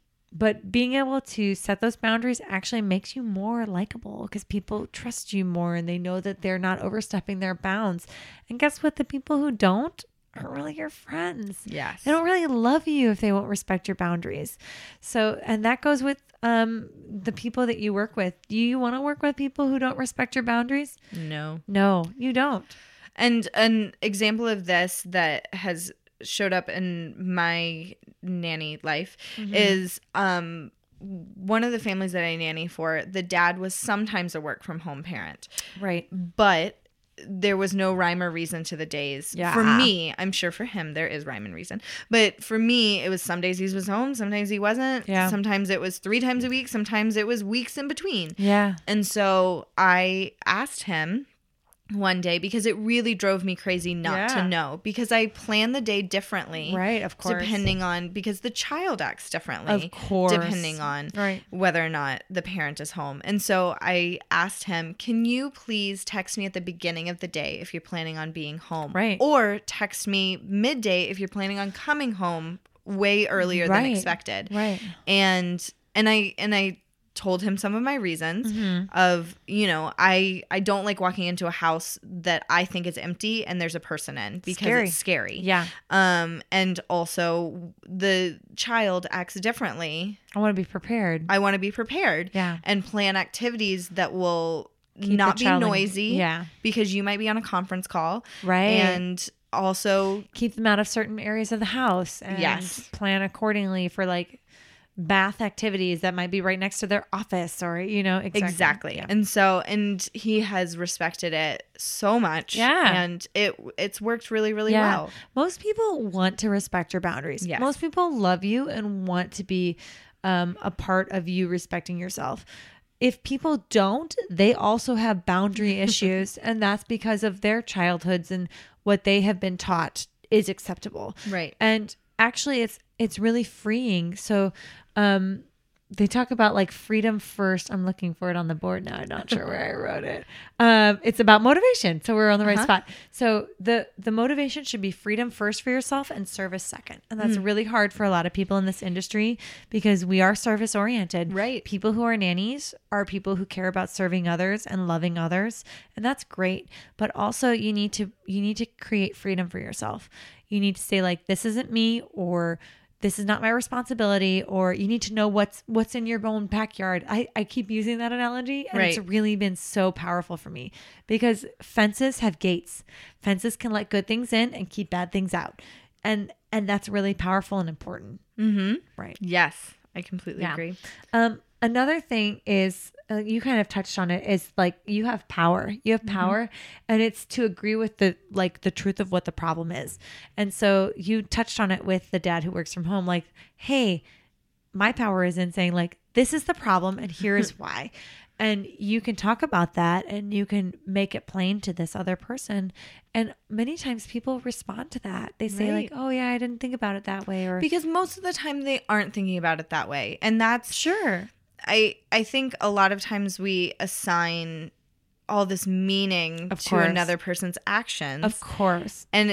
but being able to set those boundaries actually makes you more likable because people trust you more and they know that they're not overstepping their bounds. And guess what? The people who don't aren't really your friends. Yes. They don't really love you if they won't respect your boundaries. So, and that goes with um, the people that you work with. Do you want to work with people who don't respect your boundaries? No. No, you don't. And an example of this that has showed up in my nanny life mm-hmm. is um, one of the families that I nanny for, the dad was sometimes a work from home parent. Right. But there was no rhyme or reason to the days. Yeah. For me, I'm sure for him there is rhyme and reason. But for me, it was some days he was home, sometimes he wasn't. Yeah. Sometimes it was three times a week, sometimes it was weeks in between. Yeah. And so I asked him one day because it really drove me crazy not yeah. to know because I plan the day differently. Right, of course. Depending on, because the child acts differently. Of course. Depending on right. whether or not the parent is home. And so I asked him, can you please text me at the beginning of the day if you're planning on being home? Right. Or text me midday if you're planning on coming home way earlier right. than expected. Right. And, and I, and I, told him some of my reasons mm-hmm. of, you know, I I don't like walking into a house that I think is empty and there's a person in because scary. It's scary. Yeah. Um, and also the child acts differently. I want to be prepared. I want to be prepared. Yeah. And plan activities that will Keep not be noisy. In, yeah. Because you might be on a conference call. Right. And also keep them out of certain areas of the house and yes. plan accordingly for like bath activities that might be right next to their office or, you know, exactly. Exactly. Yeah. And so, and he has respected it so much. Yeah. And it, it's worked really, really yeah. well. Most people want to respect your boundaries. Yes. Most people love you and want to be um, a part of you respecting yourself. If people don't, they also have boundary issues. And that's because of their childhoods and what they have been taught is acceptable. Right. And actually it's, it's really freeing. So, um, they talk about like freedom first. I'm looking for it on the board now. I'm not sure where I wrote it. Um, it's about motivation. So we're on the right uh-huh. spot. So the, the motivation should be freedom first for yourself and service second. And that's mm. really hard for a lot of people in this industry because we are service oriented. Right. People who are nannies are people who care about serving others and loving others. And that's great. But also you need to, you need to create freedom for yourself. You need to say like, this isn't me, or this is not my responsibility, or you need to know what's what's in your own backyard. I, I keep using that analogy and right. it's really been so powerful for me because fences have gates. Fences can let good things in and keep bad things out. And and that's really powerful and important. Mm-hmm. Right. Yes, I completely yeah. agree. Um, another thing is, uh, you kind of touched on it, is like you have power. You have power mm-hmm. and it's to agree with the like the truth of what the problem is. And so you touched on it with the dad who works from home, like, hey, my power is in saying like, this is the problem and here is why. And you can talk about that and you can make it plain to this other person. And many times people respond to that. They say right. like, oh yeah, I didn't think about it that way. Or because most of the time they aren't thinking about it that way. And that's sure. I, I think a lot of times we assign all this meaning of to course. another person's actions. Of course. And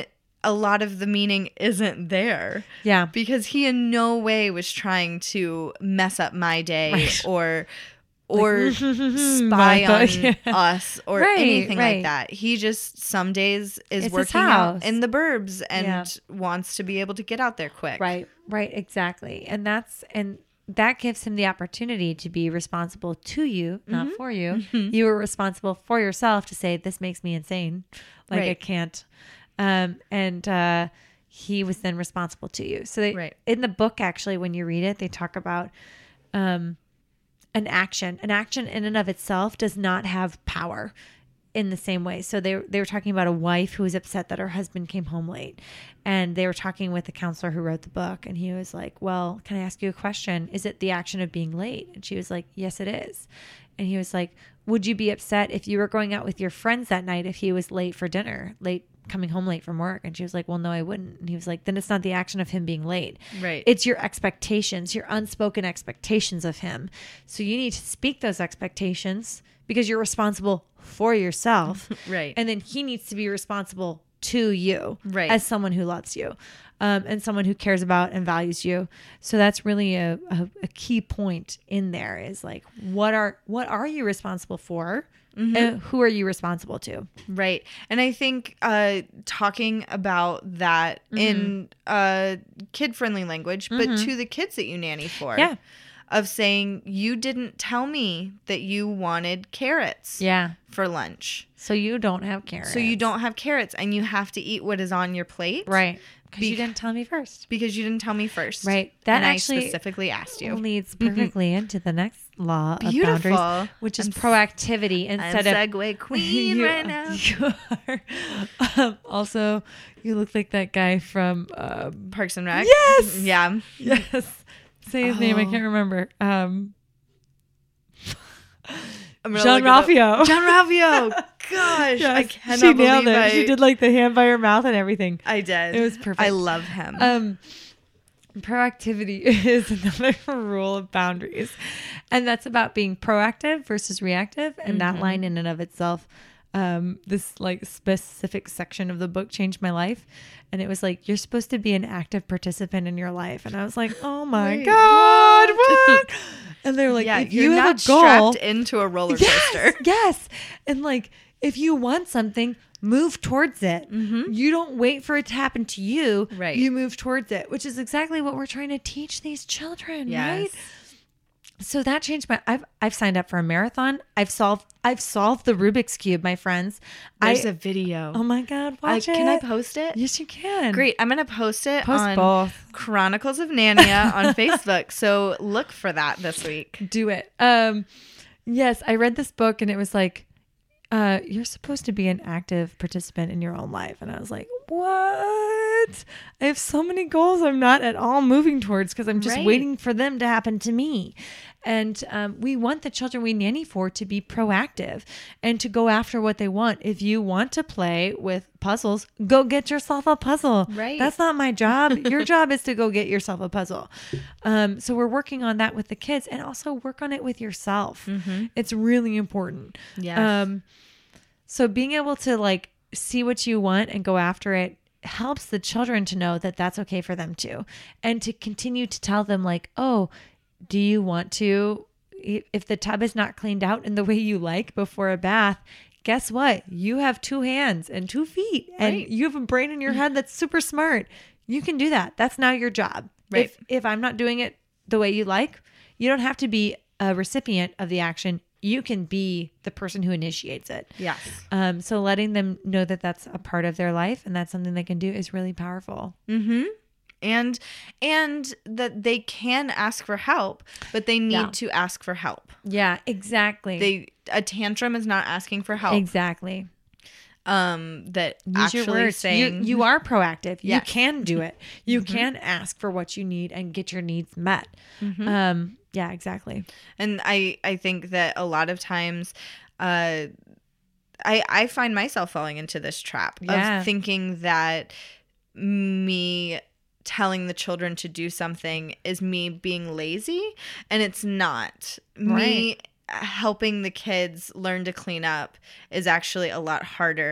a lot of the meaning isn't there. Yeah. Because he in no way was trying to mess up my day right. or or like, spy on yeah. us or right, anything right. like that. He just some days is it's working out in the burbs and yeah. wants to be able to get out there quick. Right. Right. Exactly. And that's and that gives him the opportunity to be responsible to you, not mm-hmm. for you. Mm-hmm. You were responsible for yourself to say, this makes me insane. Like right. I can't. Um, and uh, he was then responsible to you. So they, right. in the book, actually, when you read it, they talk about um, an action. An action in and of itself does not have power in the same way. So they, they were talking about a wife who was upset that her husband came home late. And they were talking with the counselor who wrote the book. And he was like, well, can I ask you a question? Is it the action of being late? And she was like, yes, it is. And he was like, would you be upset if you were going out with your friends that night if he was late for dinner, late, coming home late from work? And she was like, well, no, I wouldn't. And he was like, then it's not the action of him being late. Right. It's your expectations, your unspoken expectations of him. So you need to speak those expectations because you're responsible for yourself. Right. And then he needs to be responsible to you right. as someone who loves you um, and someone who cares about and values you. So that's really a, a, a key point in there is like, what are, what are you responsible for? Mm-hmm. And who are you responsible to? Right. And I think uh, talking about that mm-hmm. in uh, kid-friendly language, but mm-hmm. to the kids that you nanny for. Yeah. Of saying, you didn't tell me that you wanted carrots yeah. for lunch. So you don't have carrots. So you don't have carrots and you have to eat what is on your plate. Right. Because Be- you didn't tell me first. Because you didn't tell me first. Right. That and actually I specifically asked you. Leads perfectly mm-hmm. into the next law Beautiful. of boundaries, which is I'm proactivity instead I'm of Segway queen you, right now. You are. Um, also, you look like that guy from um, Parks and Rec. Yes. Yeah. Yes. Say his oh. name. I can't remember. Um, Jean-Ralphio. Jean-Ralphio. Gosh, yes, I cannot she nailed believe it. I... She did like the hand by her mouth and everything. I did. It was perfect. I love him. Um, proactivity is another rule of boundaries, and that's about being proactive versus reactive. And mm-hmm. that line in and of itself, um, this like specific section of the book changed my life. And it was like, you're supposed to be an active participant in your life. And I was like, oh my Wait, God, what? what? And they were like, yeah, if you're you not have a goal, strapped into a roller coaster. Yes, yes. And like, if you want something, move towards it. Mm-hmm. You don't wait for it to happen to you. Right. You move towards it, which is exactly what we're trying to teach these children, yes. right? So that changed my, I've, I've signed up for a marathon. I've solved, I've solved the Rubik's Cube, my friends. There's I, a video. Oh my God. Watch I, it. Can I post it? Yes, you can. Great. I'm going to post it post on both. Chronicles of Nania on Facebook. So look for that this week. Do it. Um, yes. I read this book and it was like, uh, you're supposed to be an active participant in your own life. And I was like, what? I have so many goals I'm not at all moving towards because I'm just right. waiting for them to happen to me. And um, we want the children we nanny for to be proactive and to go after what they want. If you want to play with puzzles, go get yourself a puzzle. Right. That's not my job. Your job is to go get yourself a puzzle. Um, so we're working on that with the kids and also work on it with yourself. Mm-hmm. It's really important. Yes. Um, so being able to like see what you want and go after it helps the children to know that that's okay for them too. And to continue to tell them like, oh, do you want to, if the tub is not cleaned out in the way you like before a bath, guess what? You have two hands and two feet and right. you have a brain in your head that's super smart. You can do that. That's now your job. Right. If, if I'm not doing it the way you like, you don't have to be a recipient of the action. You can be the person who initiates it. Yes. Um, so letting them know that that's a part of their life and that's something they can do is really powerful. Mm-hmm. And and that they can ask for help, but they need yeah. to ask for help. Yeah, exactly. They a tantrum is not asking for help. Exactly. Um, that Use actually your words. saying you, you are proactive. Yes. You can do it. You mm-hmm. can ask for what you need and get your needs met. Mm-hmm. Um, yeah, exactly. And I I think that a lot of times, uh, I I find myself falling into this trap yeah. of thinking that me telling the children to do something is me being lazy, and it's not. Right. Me helping the kids learn to clean up is actually a lot harder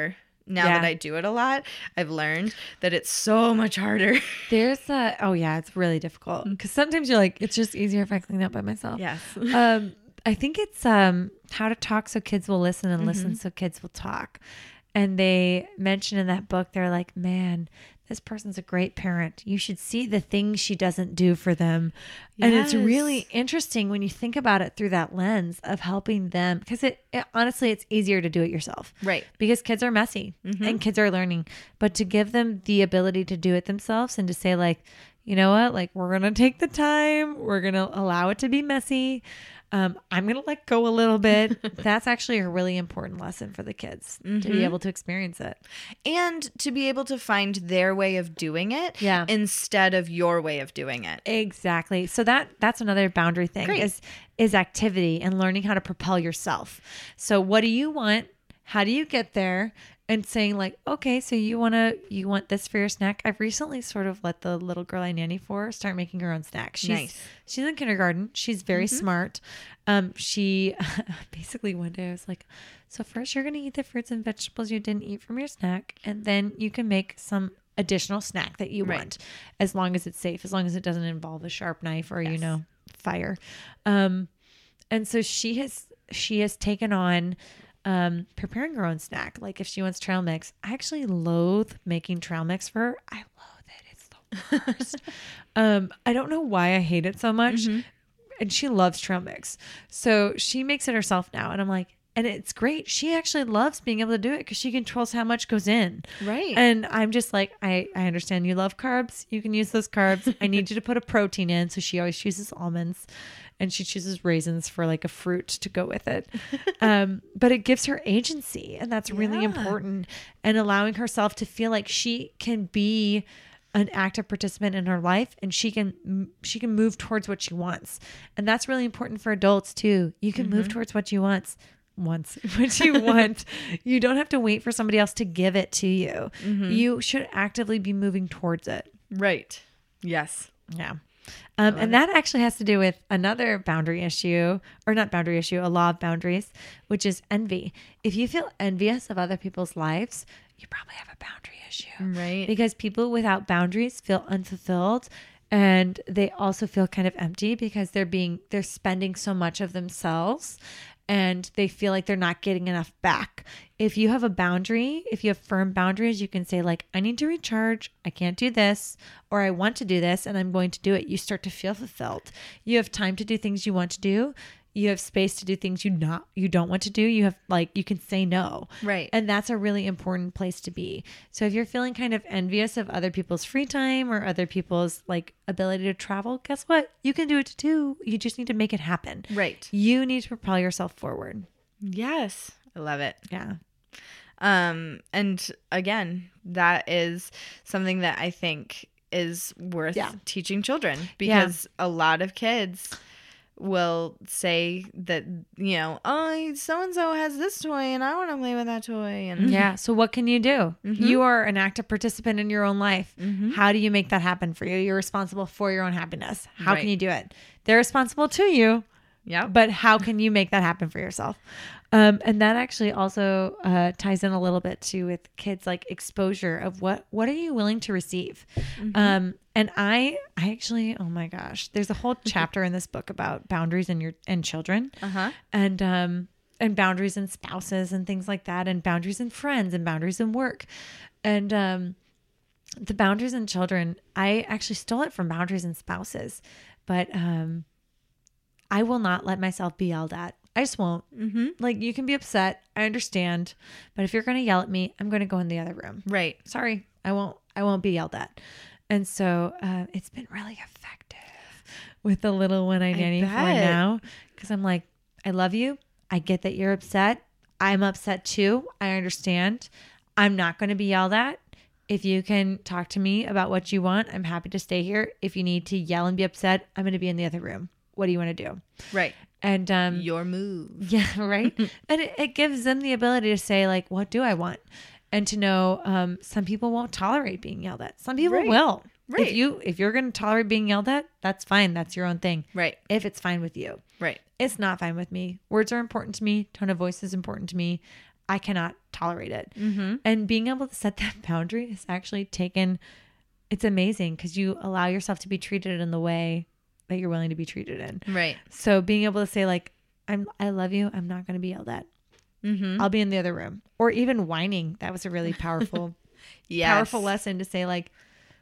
Now Yeah. that I do it a lot, I've learned that it's so much harder. There's a, oh yeah, it's really difficult because sometimes you're like, it's just easier if I clean up by myself. Yes. um, I think it's um, How to Talk So Kids Will Listen and Mm-hmm. Listen So Kids Will Talk. And they mention in that book, they're like, man, this person's a great parent. You should see the things she doesn't do for them. And it's Yes. really interesting when you think about it through that lens of helping them. Because it, it honestly, it's easier to do it yourself. Right. Because kids are messy and kids are learning. But to give them the ability to do it themselves and to say like, you know what, like we're going to take the time. We're going to allow it to be messy. Um, I'm going to let go a little bit. That's actually a really important lesson for the kids to be able to experience it. And to be able to find their way of doing it Yeah. instead of your way of doing it. Exactly. So that that's another boundary thing Great. is is activity and learning how to propel yourself. So what do you want? How do you get there? And saying like, okay, so you want to, you want this for your snack. I've recently sort of let the little girl I nanny for start making her own snack. She's, Nice. she's in kindergarten. She's very smart. Um, she basically one day I was like, so first you're going to eat the fruits and vegetables you didn't eat from your snack. And then you can make some additional snack that you Right. want as long as it's safe, as long as it doesn't involve a sharp knife or, you know, fire. Um, and so she has, she has taken on um, preparing her own snack. Like if she wants trail mix, I actually loathe making trail mix for her. I loathe it. It's the worst. um, I don't know why I hate it so much. And she loves trail mix. So she makes it herself now. And I'm like, and it's great. She actually loves being able to do it because she controls how much goes in. Right. And I'm just like, I, I understand you love carbs. You can use those carbs. I need you to put a protein in. So she always chooses almonds and she chooses raisins for like a fruit to go with it. Um, but it gives her agency. And that's really Yeah. important. And allowing herself to feel like she can be an active participant in her life and she can she can move towards what she wants. And that's really important for adults too. You can move towards what you want once what you want. You don't have to wait for somebody else to give it to you. You should actively be moving towards it. Right. Yes. Yeah. Um, and that actually has to do with another boundary issue, or not boundary issue, a law of boundaries, which is envy. If you feel envious of other people's lives, you probably have a boundary issue. Right. Because people without boundaries feel unfulfilled, and they also feel kind of empty because they're being they're spending so much of themselves and they feel like they're not getting enough back. If you have a boundary, if you have firm boundaries, you can say like, I need to recharge. I can't do this, or I want to do this and I'm going to do it. You start to feel fulfilled. You have time to do things you want to do. You have space to do things you not you don't want to do. You have like you can say no. Right. And that's a really important place to be. So if you're feeling kind of envious of other people's free time or other people's like ability to travel, guess what? You can do it too. You just need to make it happen. Right. You need to propel yourself forward. Yes. I love it. Yeah. Um, and again, that is something that I think is worth Yeah. teaching children because a lot of kids will say that, you know, oh, so-and-so has this toy and I want to play with that toy. And Yeah. So what can you do? You are an active participant in your own life. How do you make that happen for you? You're responsible for your own happiness. How Right. can you do it? They're responsible to you. yeah. But how can you make that happen for yourself? Um, and that actually also uh, ties in a little bit too with kids, like exposure of what what are you willing to receive? Um, and I I actually, oh my gosh, there's a whole chapter in this book about boundaries in your and children, Uh-huh. and um, and boundaries in spouses and things like that, and boundaries in friends and boundaries in work, and um, the boundaries in children. I actually stole it from boundaries in spouses, but um. I will not let myself be yelled at. I just won't. Mm-hmm. Like, you can be upset. I understand. But if you're going to yell at me, I'm going to go in the other room. Right. Sorry. I won't, I won't be yelled at. And so uh, it's been really effective with the little one I nanny for bet. now. Because I'm like, I love you. I get that you're upset. I'm upset too. I understand. I'm not going to be yelled at. If you can talk to me about what you want, I'm happy to stay here. If you need to yell and be upset, I'm going to be in the other room. What do you want to do? Right. And um, Your move. yeah, right. And it, it gives them the ability to say like, what do I want? And to know um, some people won't tolerate being yelled at. Some people Right. will. Right. If you if you're going to tolerate being yelled at, that's fine. That's your own thing. Right. If it's fine with you. Right. It's not fine with me. Words are important to me. Tone of voice is important to me. I cannot tolerate it. Mm-hmm. And being able to set that boundary is actually taken, it's amazing because you allow yourself to be treated in the way that you're willing to be treated in. Right. So being able to say like, I'm, I love you. I'm not going to be yelled at. Mm-hmm. I'll be in the other room. Or even whining. That was a really powerful, yes. powerful lesson to say like,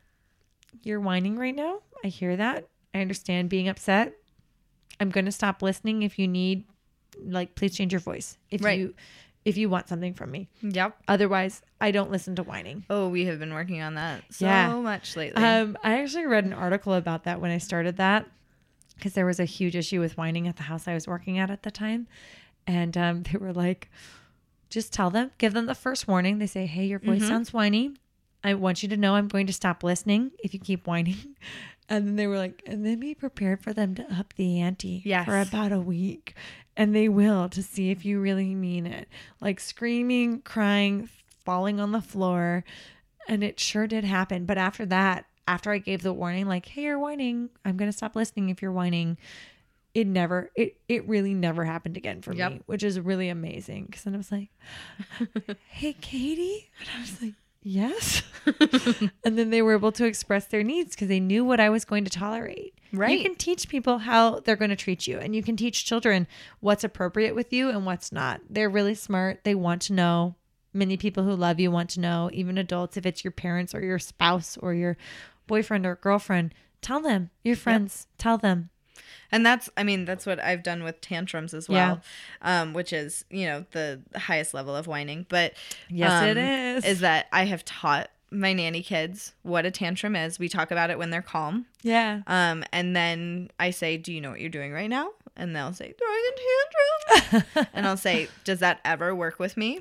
you're whining right now. I hear that. I understand being upset. I'm going to stop listening. If you need, like, please change your voice. If right. you, if you want something from me. Yep. Otherwise, I don't listen to whining. Oh, we have been working on that so yeah. much lately. Um, I actually read an article about that when I started that because there was a huge issue with whining at the house I was working at at the time. And um, they were like, just tell them, give them the first warning. They say, hey, your voice mm-hmm. sounds whiny. I want you to know I'm going to stop listening if you keep whining. And then they were like, and then be prepared for them to up the ante yes. for about a week. And they will, to see if you really mean it. Like screaming, crying, falling on the floor. And it sure did happen. But after that, after I gave the warning, like, hey, you're whining. I'm going to stop listening if you're whining. It never, it, it really never happened again for yep. me, which is really amazing. Because then I was like, hey, Katie. And I was like, yes. And then they were able to express their needs because they knew what I was going to tolerate. Right. You can teach people how they're going to treat you, and you can teach children what's appropriate with you and what's not. They're really smart. They want to know. Many people who love you want to know, even adults, if it's your parents or your spouse or your boyfriend or girlfriend, tell them. Your friends, yep. tell them. And that's, I mean, that's what I've done with tantrums as well, yeah. um, which is, you know, the highest level of whining. But yes, um, it is. Is that I have taught my nanny kids what a tantrum is. We talk about it when they're calm. Yeah. Um, and then I say, do you know what you're doing right now? And they'll say, throwing a tantrum. And I'll say, does that ever work with me?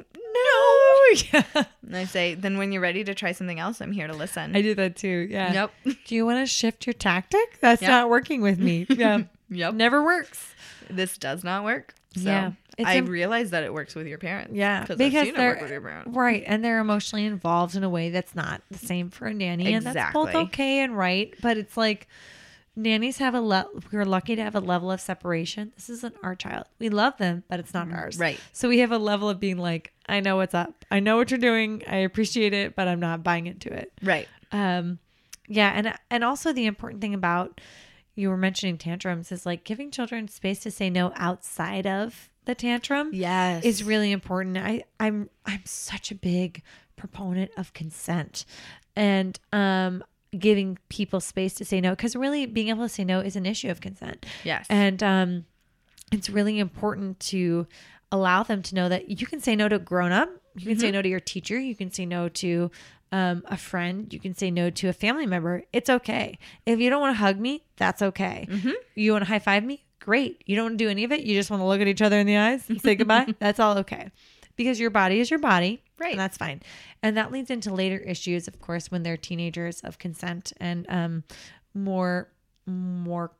No. Yeah. And I say, then when you're ready to try something else, I'm here to listen. I do that too. Yeah. Yep. Do you want to shift your tactic? That's yep. not working with me. Yeah. Yep. Never works. This does not work. So yeah. I imp- realize that it works with your parents. Yeah. Because I've seen it work with your parents. Right. And they're emotionally involved in a way that's not the same for a nanny. Exactly. And that's both okay and right. But it's like nannies have a le- we're lucky to have a level of separation. This isn't our child. We love them, but it's not ours. Right. So we have a level of being like, I know what's up. I know what you're doing. I appreciate it, but I'm not buying into it. Right. Um, yeah. And, and also the important thing about, you were mentioning tantrums, is like giving children space to say no outside of the tantrum. Yes. Is really important. I, I'm, I'm such a big proponent of consent and, um, giving people space to say no, because really being able to say no is an issue of consent. Yes. And, um, it's really important to allow them to know that you can say no to a grown up. You can mm-hmm. say no to your teacher. You can say no to um, a friend. You can say no to a family member. It's okay. If you don't want to hug me, that's okay. Mm-hmm. You want to high five me? Great. You don't want to do any of it. You just want to look at each other in the eyes and say goodbye. That's all okay. Because your body is your body. Right. And that's fine. And that leads into later issues, of course, when they're teenagers, of consent and um, more, more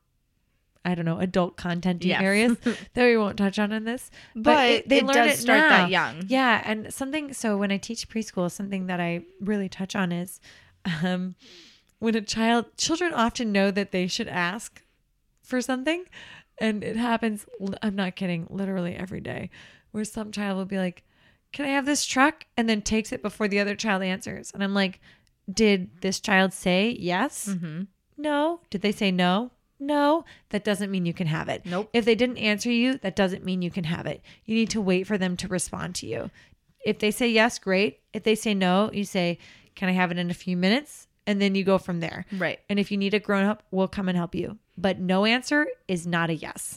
I don't know, adult content yes. areas that we won't touch on in this. But, but it, they it learn does it start now. that young. Yeah. And something, so when I teach preschool, something that I really touch on is um, when a child, children often know that they should ask for something. And it happens, I'm not kidding, literally every day, where some child will be like, can I have this truck? And then takes it before the other child answers. And I'm like, did this child say yes? Mm-hmm. No. Did they say no? No. That doesn't mean you can have it. Nope. If they didn't answer you, that doesn't mean you can have it. You need to wait for them to respond to you. If they say yes, great. If they say no, you say, can I have it in a few minutes? And then you go from there. Right. And if you need a grown up, we'll come and help you. But no answer is not a yes.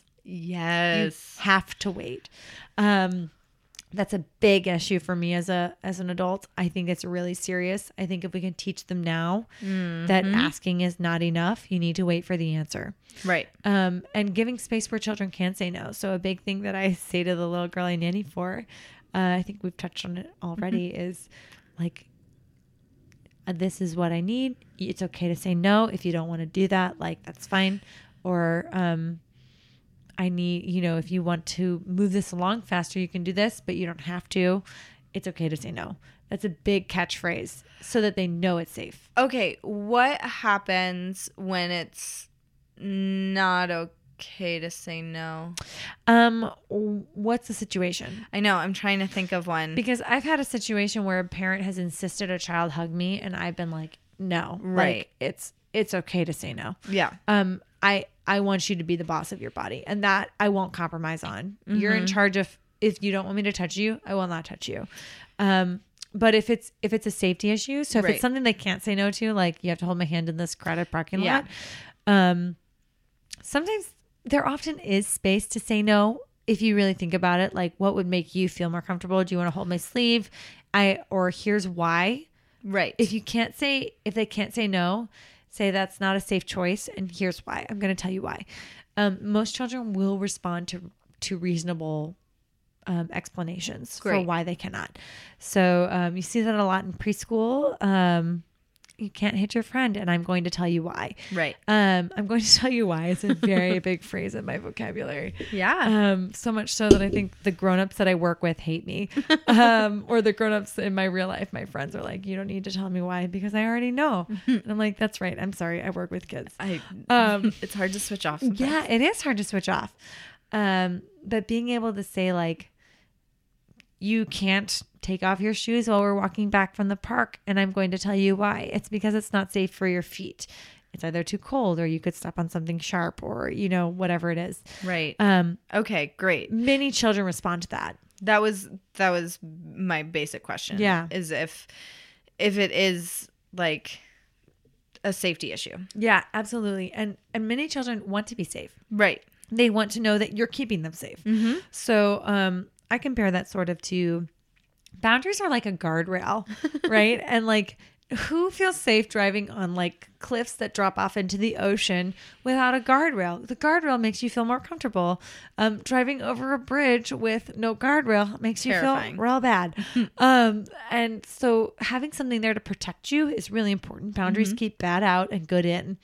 Yes. You have to wait. Um, that's a big issue for me as a as an adult. I think it's really serious. I think if we can teach them now mm-hmm. that asking is not enough, you need to wait for the answer. Right. Um, and giving space where children can say no. So a big thing that I say to the little girl I nanny for, uh, I think we've touched on it already, mm-hmm. is like, this is what I need. It's okay to say no. If you don't want to do that, like, that's fine. Or, um, I need, you know, if you want to move this along faster, you can do this, but you don't have to. It's okay to say no. That's a big catchphrase so that they know it's safe. Okay. What happens when it's not okay to say no? Um, what's the situation? I know. I'm trying to think of one. Because I've had a situation where a parent has insisted a child hug me, and I've been like, no, right. Like, it's it's okay to say no. Yeah. Um, I I want you to be the boss of your body, and that I won't compromise on. Mm-hmm. You're in charge of. If you don't want me to touch you, I will not touch you. Um, but if it's if it's a safety issue, so if right. it's something they can't say no to, like you have to hold my hand in this crowded parking yeah. lot. Um, sometimes there often is space to say no if you really think about it. Like, what would make you feel more comfortable? Do you want to hold my sleeve? I or here's why. Right. If you can't say if they can't say no, say that's not a safe choice, and here's why. I'm going to tell you why. Um, most children will respond to to reasonable Um, explanations Great. for why they cannot. So um, you see that a lot in preschool. Um, you can't hit your friend, and I'm going to tell you why. Right. Um, I'm going to tell you why. It's a very big phrase in my vocabulary. Yeah. Um, so much so that I think the grownups that I work with hate me, um, or the grownups in my real life. My friends are like, "You don't need to tell me why because I already know." And I'm like, "That's right. I'm sorry. I work with kids." I. Um, it's hard to switch off sometimes. Yeah, it is hard to switch off. Um, but being able to say like, you can't take off your shoes while we're walking back from the park, and I'm going to tell you why. It's because it's not safe for your feet. It's either too cold, or you could step on something sharp, or, you know, whatever it is. Right. Um, okay, great. Many children respond to that. That was that was my basic question. Yeah. Is if if it is like a safety issue. Yeah, absolutely. And and many children want to be safe. Right. They want to know that you're keeping them safe. Mm-hmm. So um, I compare that sort of to boundaries are like a guardrail, right? And like, who feels safe driving on like cliffs that drop off into the ocean without a guardrail? The guardrail makes you feel more comfortable. Um, driving over a bridge with no guardrail makes you Terrifying. feel real bad. um, and so having something there to protect you is really important. Boundaries Mm-hmm. keep bad out and good in.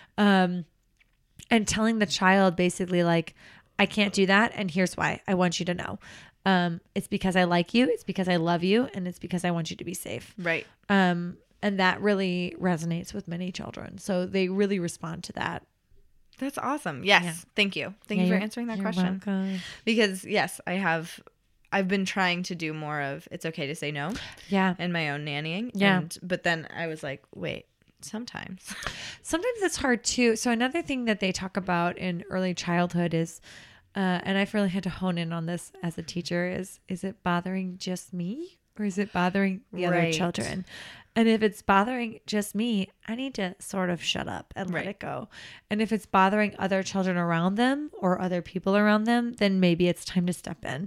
Um, and telling the child basically like, I can't do that, and here's why. I want you to know. Um, it's because I like you. It's because I love you, and it's because I want you to be safe. Right. Um, and that really resonates with many children. So they really respond to that. That's awesome. Yes. Yeah. Thank you. Thank Yeah, you for you're- answering that you're question. welcome. Because yes, I have I've been trying to do more of it's okay to say no Yeah. and my own nannying. Yeah. And, but then I was like, wait, sometimes. Sometimes it's hard too. So another thing that they talk about in early childhood is, uh, and I've really had to hone in on this as a teacher, is, is it bothering just me, or is it bothering the other Right. children? And if it's bothering just me, I need to sort of shut up and let Right. it go. And if it's bothering other children around them or other people around them, then maybe it's time to step in.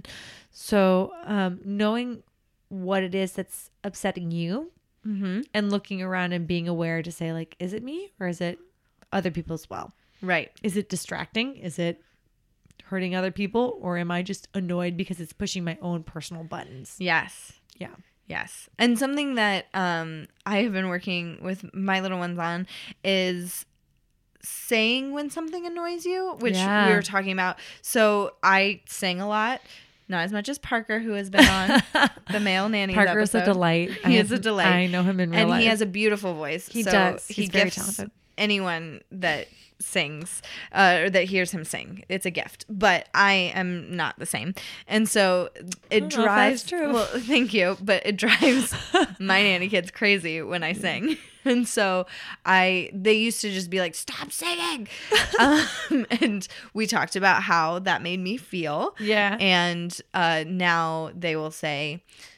So um, knowing what it is that's upsetting you, Mm-hmm. and looking around and being aware to say like, is it me or is it other people as well? Right. Is it distracting? Is it hurting other people? Or am I just annoyed because it's pushing my own personal buttons? Yes. Yeah. Yes. And something that um, I have been working with my little ones on is saying when something annoys you, which Yeah. we were talking about. So I sing a lot. Not as much as Parker, who has been on the male nannies Parker is a episode. delight. He I is a have- delight. I know him in real and life. he has a beautiful voice. He so does. He He's very gifts talented. anyone that sings uh, or that hears him sing. It's a gift. But I am not the same. And so it don't know if drives... that's true. Well, thank you. But it drives my nanny kids crazy when I sing. And so I, they used to just be like, stop singing. um, and we talked about how that made me feel. Yeah. And uh, now they will say,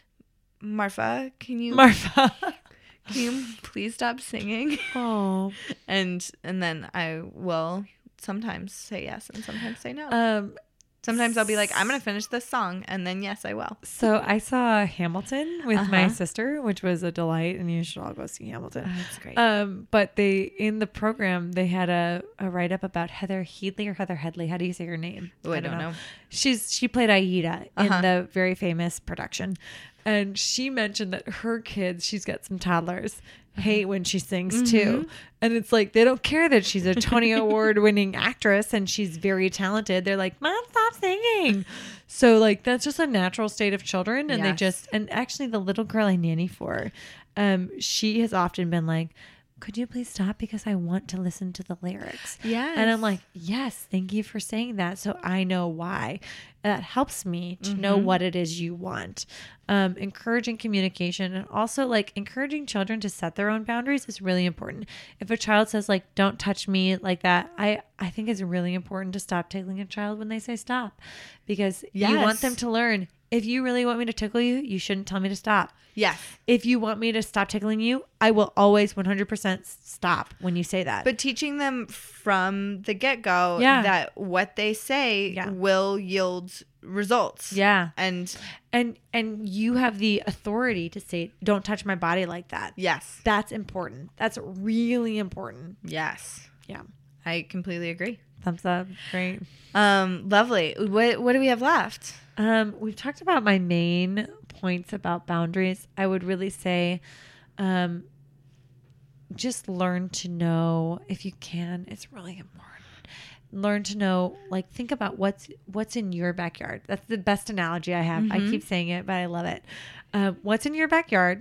Marfa, can you, Marfa. can you please stop singing? Oh. And, and then I will sometimes say yes and sometimes say no. Um, Sometimes I'll be like, I'm going to finish this song. And then, yes, I will. so I saw Hamilton with my Uh-huh. sister, which was a delight. And you should all go see Hamilton. That's great. Um, but they, in the program, they had a, a write up about Heather Headley or Heather Headley. How do you say her name? Oh, I don't know. She's, she played Aida Uh-huh. in the very famous production. And she mentioned that her kids, she's got some toddlers, hate when she sings too. And it's like, they don't care that she's a Tony Award winning actress and she's very talented. They're like, Mom, stop singing. So like, that's just a natural state of children. And they Yes. just, and actually the little girl I nanny for, um, she has often been like, could you please stop because I want to listen to the lyrics? Yes. And I'm like, yes, thank you for saying that. So I know why. That helps me to mm-hmm. know what it is you want. Um, encouraging communication and also like encouraging children to set their own boundaries is really important. If a child says like, don't touch me like that, I, I think it's really important to stop tickling a child when they say stop, because yes. you want them to learn. If you really want me to tickle you, you shouldn't tell me to stop. Yes. If you want me to stop tickling you, I will always one hundred percent stop when you say that. But teaching them from the get-go yeah. that what they say yeah. will yield results. Yeah. And and and you have the authority to say, don't touch my body like that. Yes. That's important. That's really important. Yes. Yeah. I completely agree. Thumbs up. Great. Um, lovely. What what do we have left? Um, we've talked about my main points about boundaries. I would really say, um, just learn to know if you can. It's really important. Learn to know, like, think about what's what's in your backyard. That's the best analogy I have. Mm-hmm. I keep saying it, but I love it. Uh, what's in your backyard?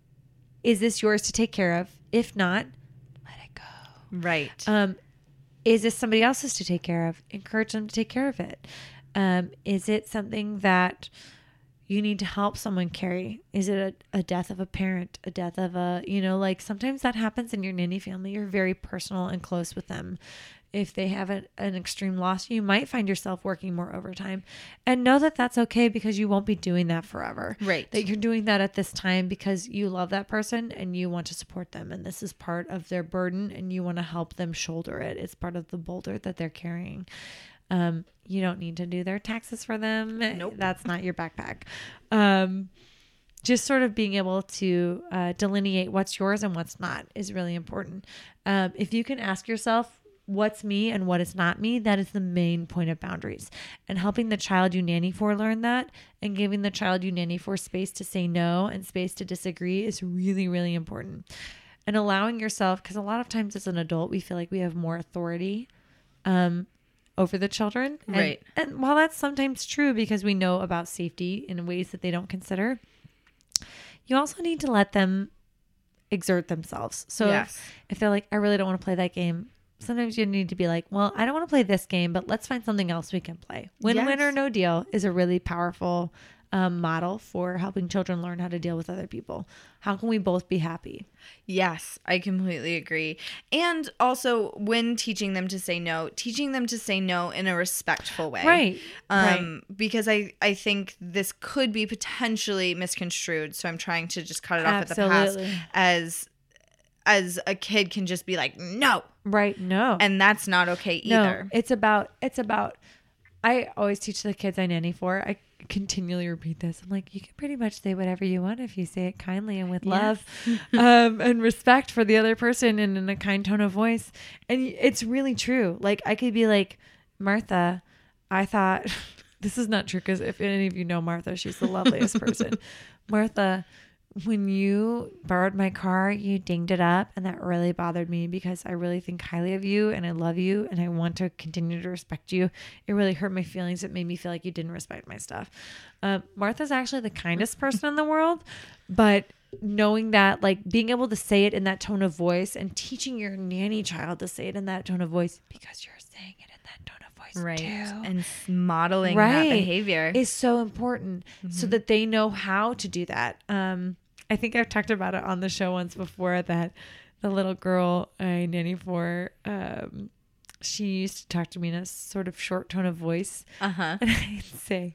Is this yours to take care of? If not, let it go. Right. Um, is this somebody else's to take care of? Encourage them to take care of it. Um, is it something that you need to help someone carry? Is it a, a death of a parent, a death of a, you know, like sometimes that happens in your nanny family. You're very personal and close with them. If they have a, an extreme loss, you might find yourself working more overtime, and know that that's okay, because you won't be doing that forever. Right. That you're doing that at this time because you love that person and you want to support them. And this is part of their burden and you want to help them shoulder it. It's part of the boulder that they're carrying. Um, you don't need to do their taxes for them. Nope. That's not your backpack. Um, just sort of being able to uh, delineate what's yours and what's not is really important. Um, if you can ask yourself, what's me and what is not me, that is the main point of boundaries. And helping the child you nanny for learn that, and giving the child you nanny for space to say no and space to disagree is really, really important. And allowing yourself, because a lot of times as an adult, we feel like we have more authority um, over the children. And, right. And while that's sometimes true because we know about safety in ways that they don't consider, you also need to let them exert themselves. So yes. if, if they're like, I really don't want to play that game, sometimes you need to be like, well, I don't want to play this game, but let's find something else we can play. Win, yes. win or no deal is a really powerful um, model for helping children learn how to deal with other people. How can we both be happy? Yes, I completely agree. And also when teaching them to say no, teaching them to say no in a respectful way. Right. Um, right. Because I, I think this could be potentially misconstrued. So I'm trying to just cut it off Absolutely. at the pass as as a kid can just be like, no. Right. No. And that's not okay either. No, it's about, it's about, I always teach the kids I nanny for. I continually repeat this. I'm like, you can pretty much say whatever you want if you say it kindly and with love yes. um, and respect for the other person and in a kind tone of voice. And it's really true. Like I could be like, Martha, I thought this is not true, because if any of you know Martha, she's the loveliest person. Martha, when you borrowed my car, you dinged it up, and that really bothered me because I really think highly of you and I love you and I want to continue to respect you. It really hurt my feelings. It made me feel like you didn't respect my stuff. Um, Martha's actually the kindest person in the world, but knowing that, like being able to say it in that tone of voice and teaching your nanny child to say it in that tone of voice, because you're saying it in that tone of voice right. too. And modeling right. that behavior is so important, mm-hmm. so that they know how to do that. Um, I think I've talked about it on the show once before, that the little girl I nanny for, um, she used to talk to me in a sort of short tone of voice. Uh-huh. And I'd say,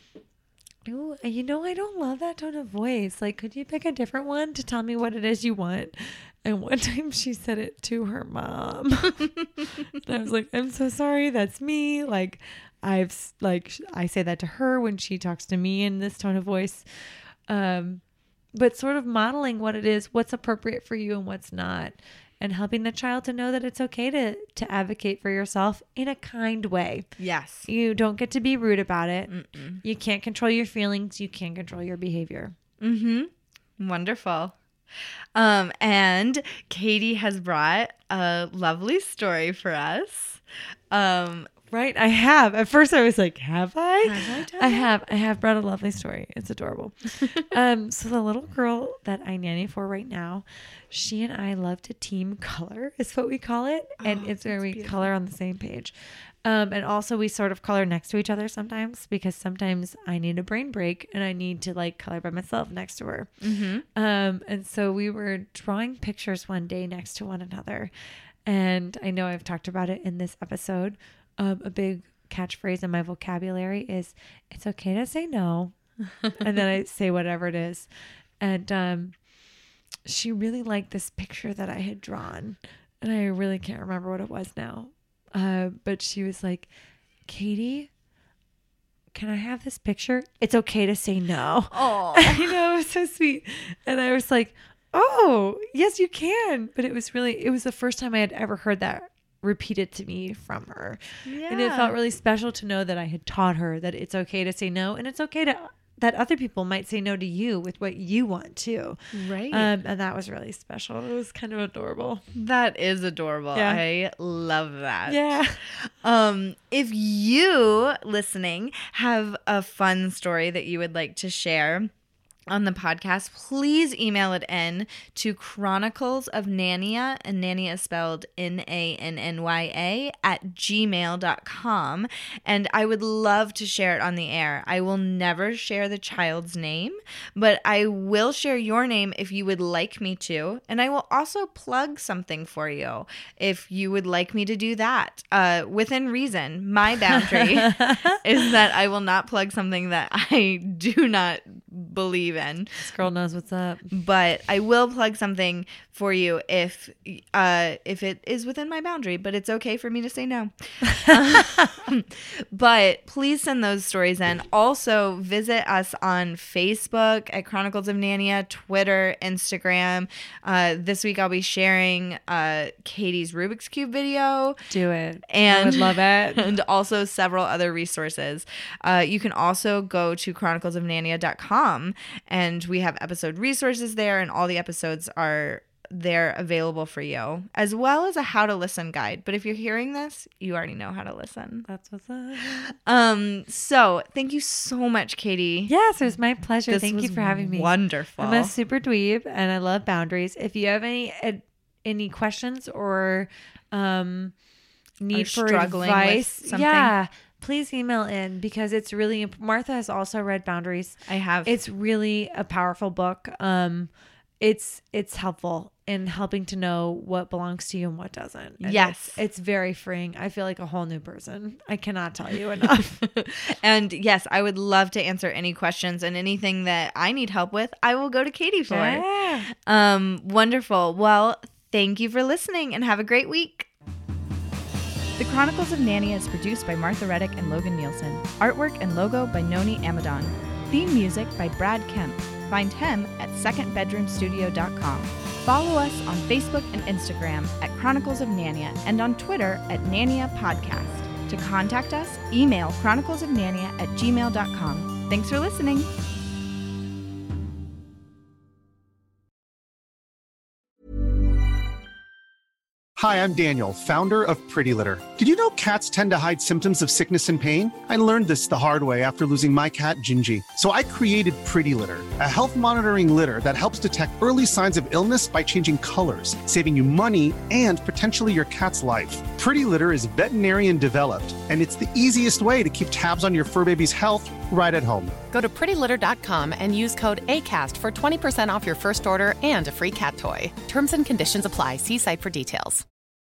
"Ooh, you know, I don't love that tone of voice. Like, could you pick a different one to tell me what it is you want?" And one time she said it to her mom. And I was like, "I'm so sorry. That's me." Like, I've, like, I say that to her when she talks to me in this tone of voice. Um, But sort of modeling what it is, what's appropriate for you and what's not, and helping the child to know that it's okay to, to advocate for yourself in a kind way. Yes. You don't get to be rude about it. Mm-mm. You can't control your feelings. You can control your behavior. Mm-hmm. Wonderful. Um, and Katie has brought a lovely story for us. Um, Right? I have. At first I was like, have I? Have I done I that? have. I have brought a lovely story. It's adorable. um, so the little girl that I nanny for right now, she and I love to team color is what we call it. And Oh, it's where that's we beautiful. color on the same page. Um, and also we sort of color next to each other sometimes because sometimes I need a brain break and I need to like color by myself next to her. Mm-hmm. Um, and so we were drawing pictures one day next to one another. And I know I've talked about it in this episode. Um, a big catchphrase in my vocabulary is it's okay to say no. And then I say whatever it is. And um, she really liked this picture that I had drawn. And I really can't remember what it was now. Uh, but she was like, Katie, can I have this picture? It's okay to say no. Oh, I know, it was so sweet. And I was like, oh, yes, you can. But it was really, it was the first time I had ever heard that repeated to me from her. yeah. And it felt really special to know that I had taught her that it's okay to say no. And it's okay to that other people might say no to you with what you want too. right. Um, and that was really special. It was kind of adorable. That is adorable. Yeah. I love that. Yeah. Um, if you listening have a fun story that you would like to share on the podcast, please email it in to Chronicles of Nanya, and Nanya is spelled N A N N Y A, at gmail dot com. And I would love to share it on the air. I will never share the child's name, but I will share your name if you would like me to. And I will also plug something for you if you would like me to do that. Uh, within reason, my boundary is that I will not plug something that I do not believe in. This girl knows what's up. But I will plug something for you if uh if it is within my boundary, but it's okay for me to say no. Um, but please send those stories in. Also visit us on Facebook at Chronicles of Nanya, Twitter, Instagram. Uh this week I'll be sharing uh Katie's Rubik's Cube video. Do it. And I would love it. And also several other resources. Uh, you can also go to chronicles of nanya dot com, and we have episode resources there, and all the episodes are there available for you, as well as a how to listen guide. But if you're hearing this, you already know how to listen. That's what's up. Um, so thank you so much, Katie. Yes, it was my pleasure. This Thank you was for having me. Wonderful. I'm a super dweeb and I love boundaries. If you have any ed- any questions or um, need Or for struggling with advice, something. yeah, please email in because it's really imp- Martha has also read Boundaries. I have. It's really a powerful book. Um, it's it's helpful in helping to know what belongs to you and what doesn't. And Yes. it's, it's very freeing. I feel like a whole new person. I cannot tell you enough. And yes, I would love to answer any questions, and anything that I need help with, I will go to Katie for. Yeah. Um, wonderful. Well, thank you for listening, and have a great week. The Chronicles of Nanya is produced by Martha Reddick and Logan Nielsen. Artwork and logo by Noni Amadon. Theme music by Brad Kemp. Find him at second bedroom studio dot com. Follow us on Facebook and Instagram at Chronicles of Nanya, and on Twitter at Nanya Podcast. To contact us, email chronicles of nanya at gmail dot com. Thanks for listening. Hi, I'm Daniel, founder of Pretty Litter. Did you know cats tend to hide symptoms of sickness and pain? I learned this the hard way after losing my cat, Gingy. So I created Pretty Litter, a health monitoring litter that helps detect early signs of illness by changing colors, saving you money and potentially your cat's life. Pretty Litter is veterinarian developed, and it's the easiest way to keep tabs on your fur baby's health right at home. Go to pretty litter dot com and use code ACAST for twenty percent off your first order and a free cat toy. Terms and conditions apply. See site for details.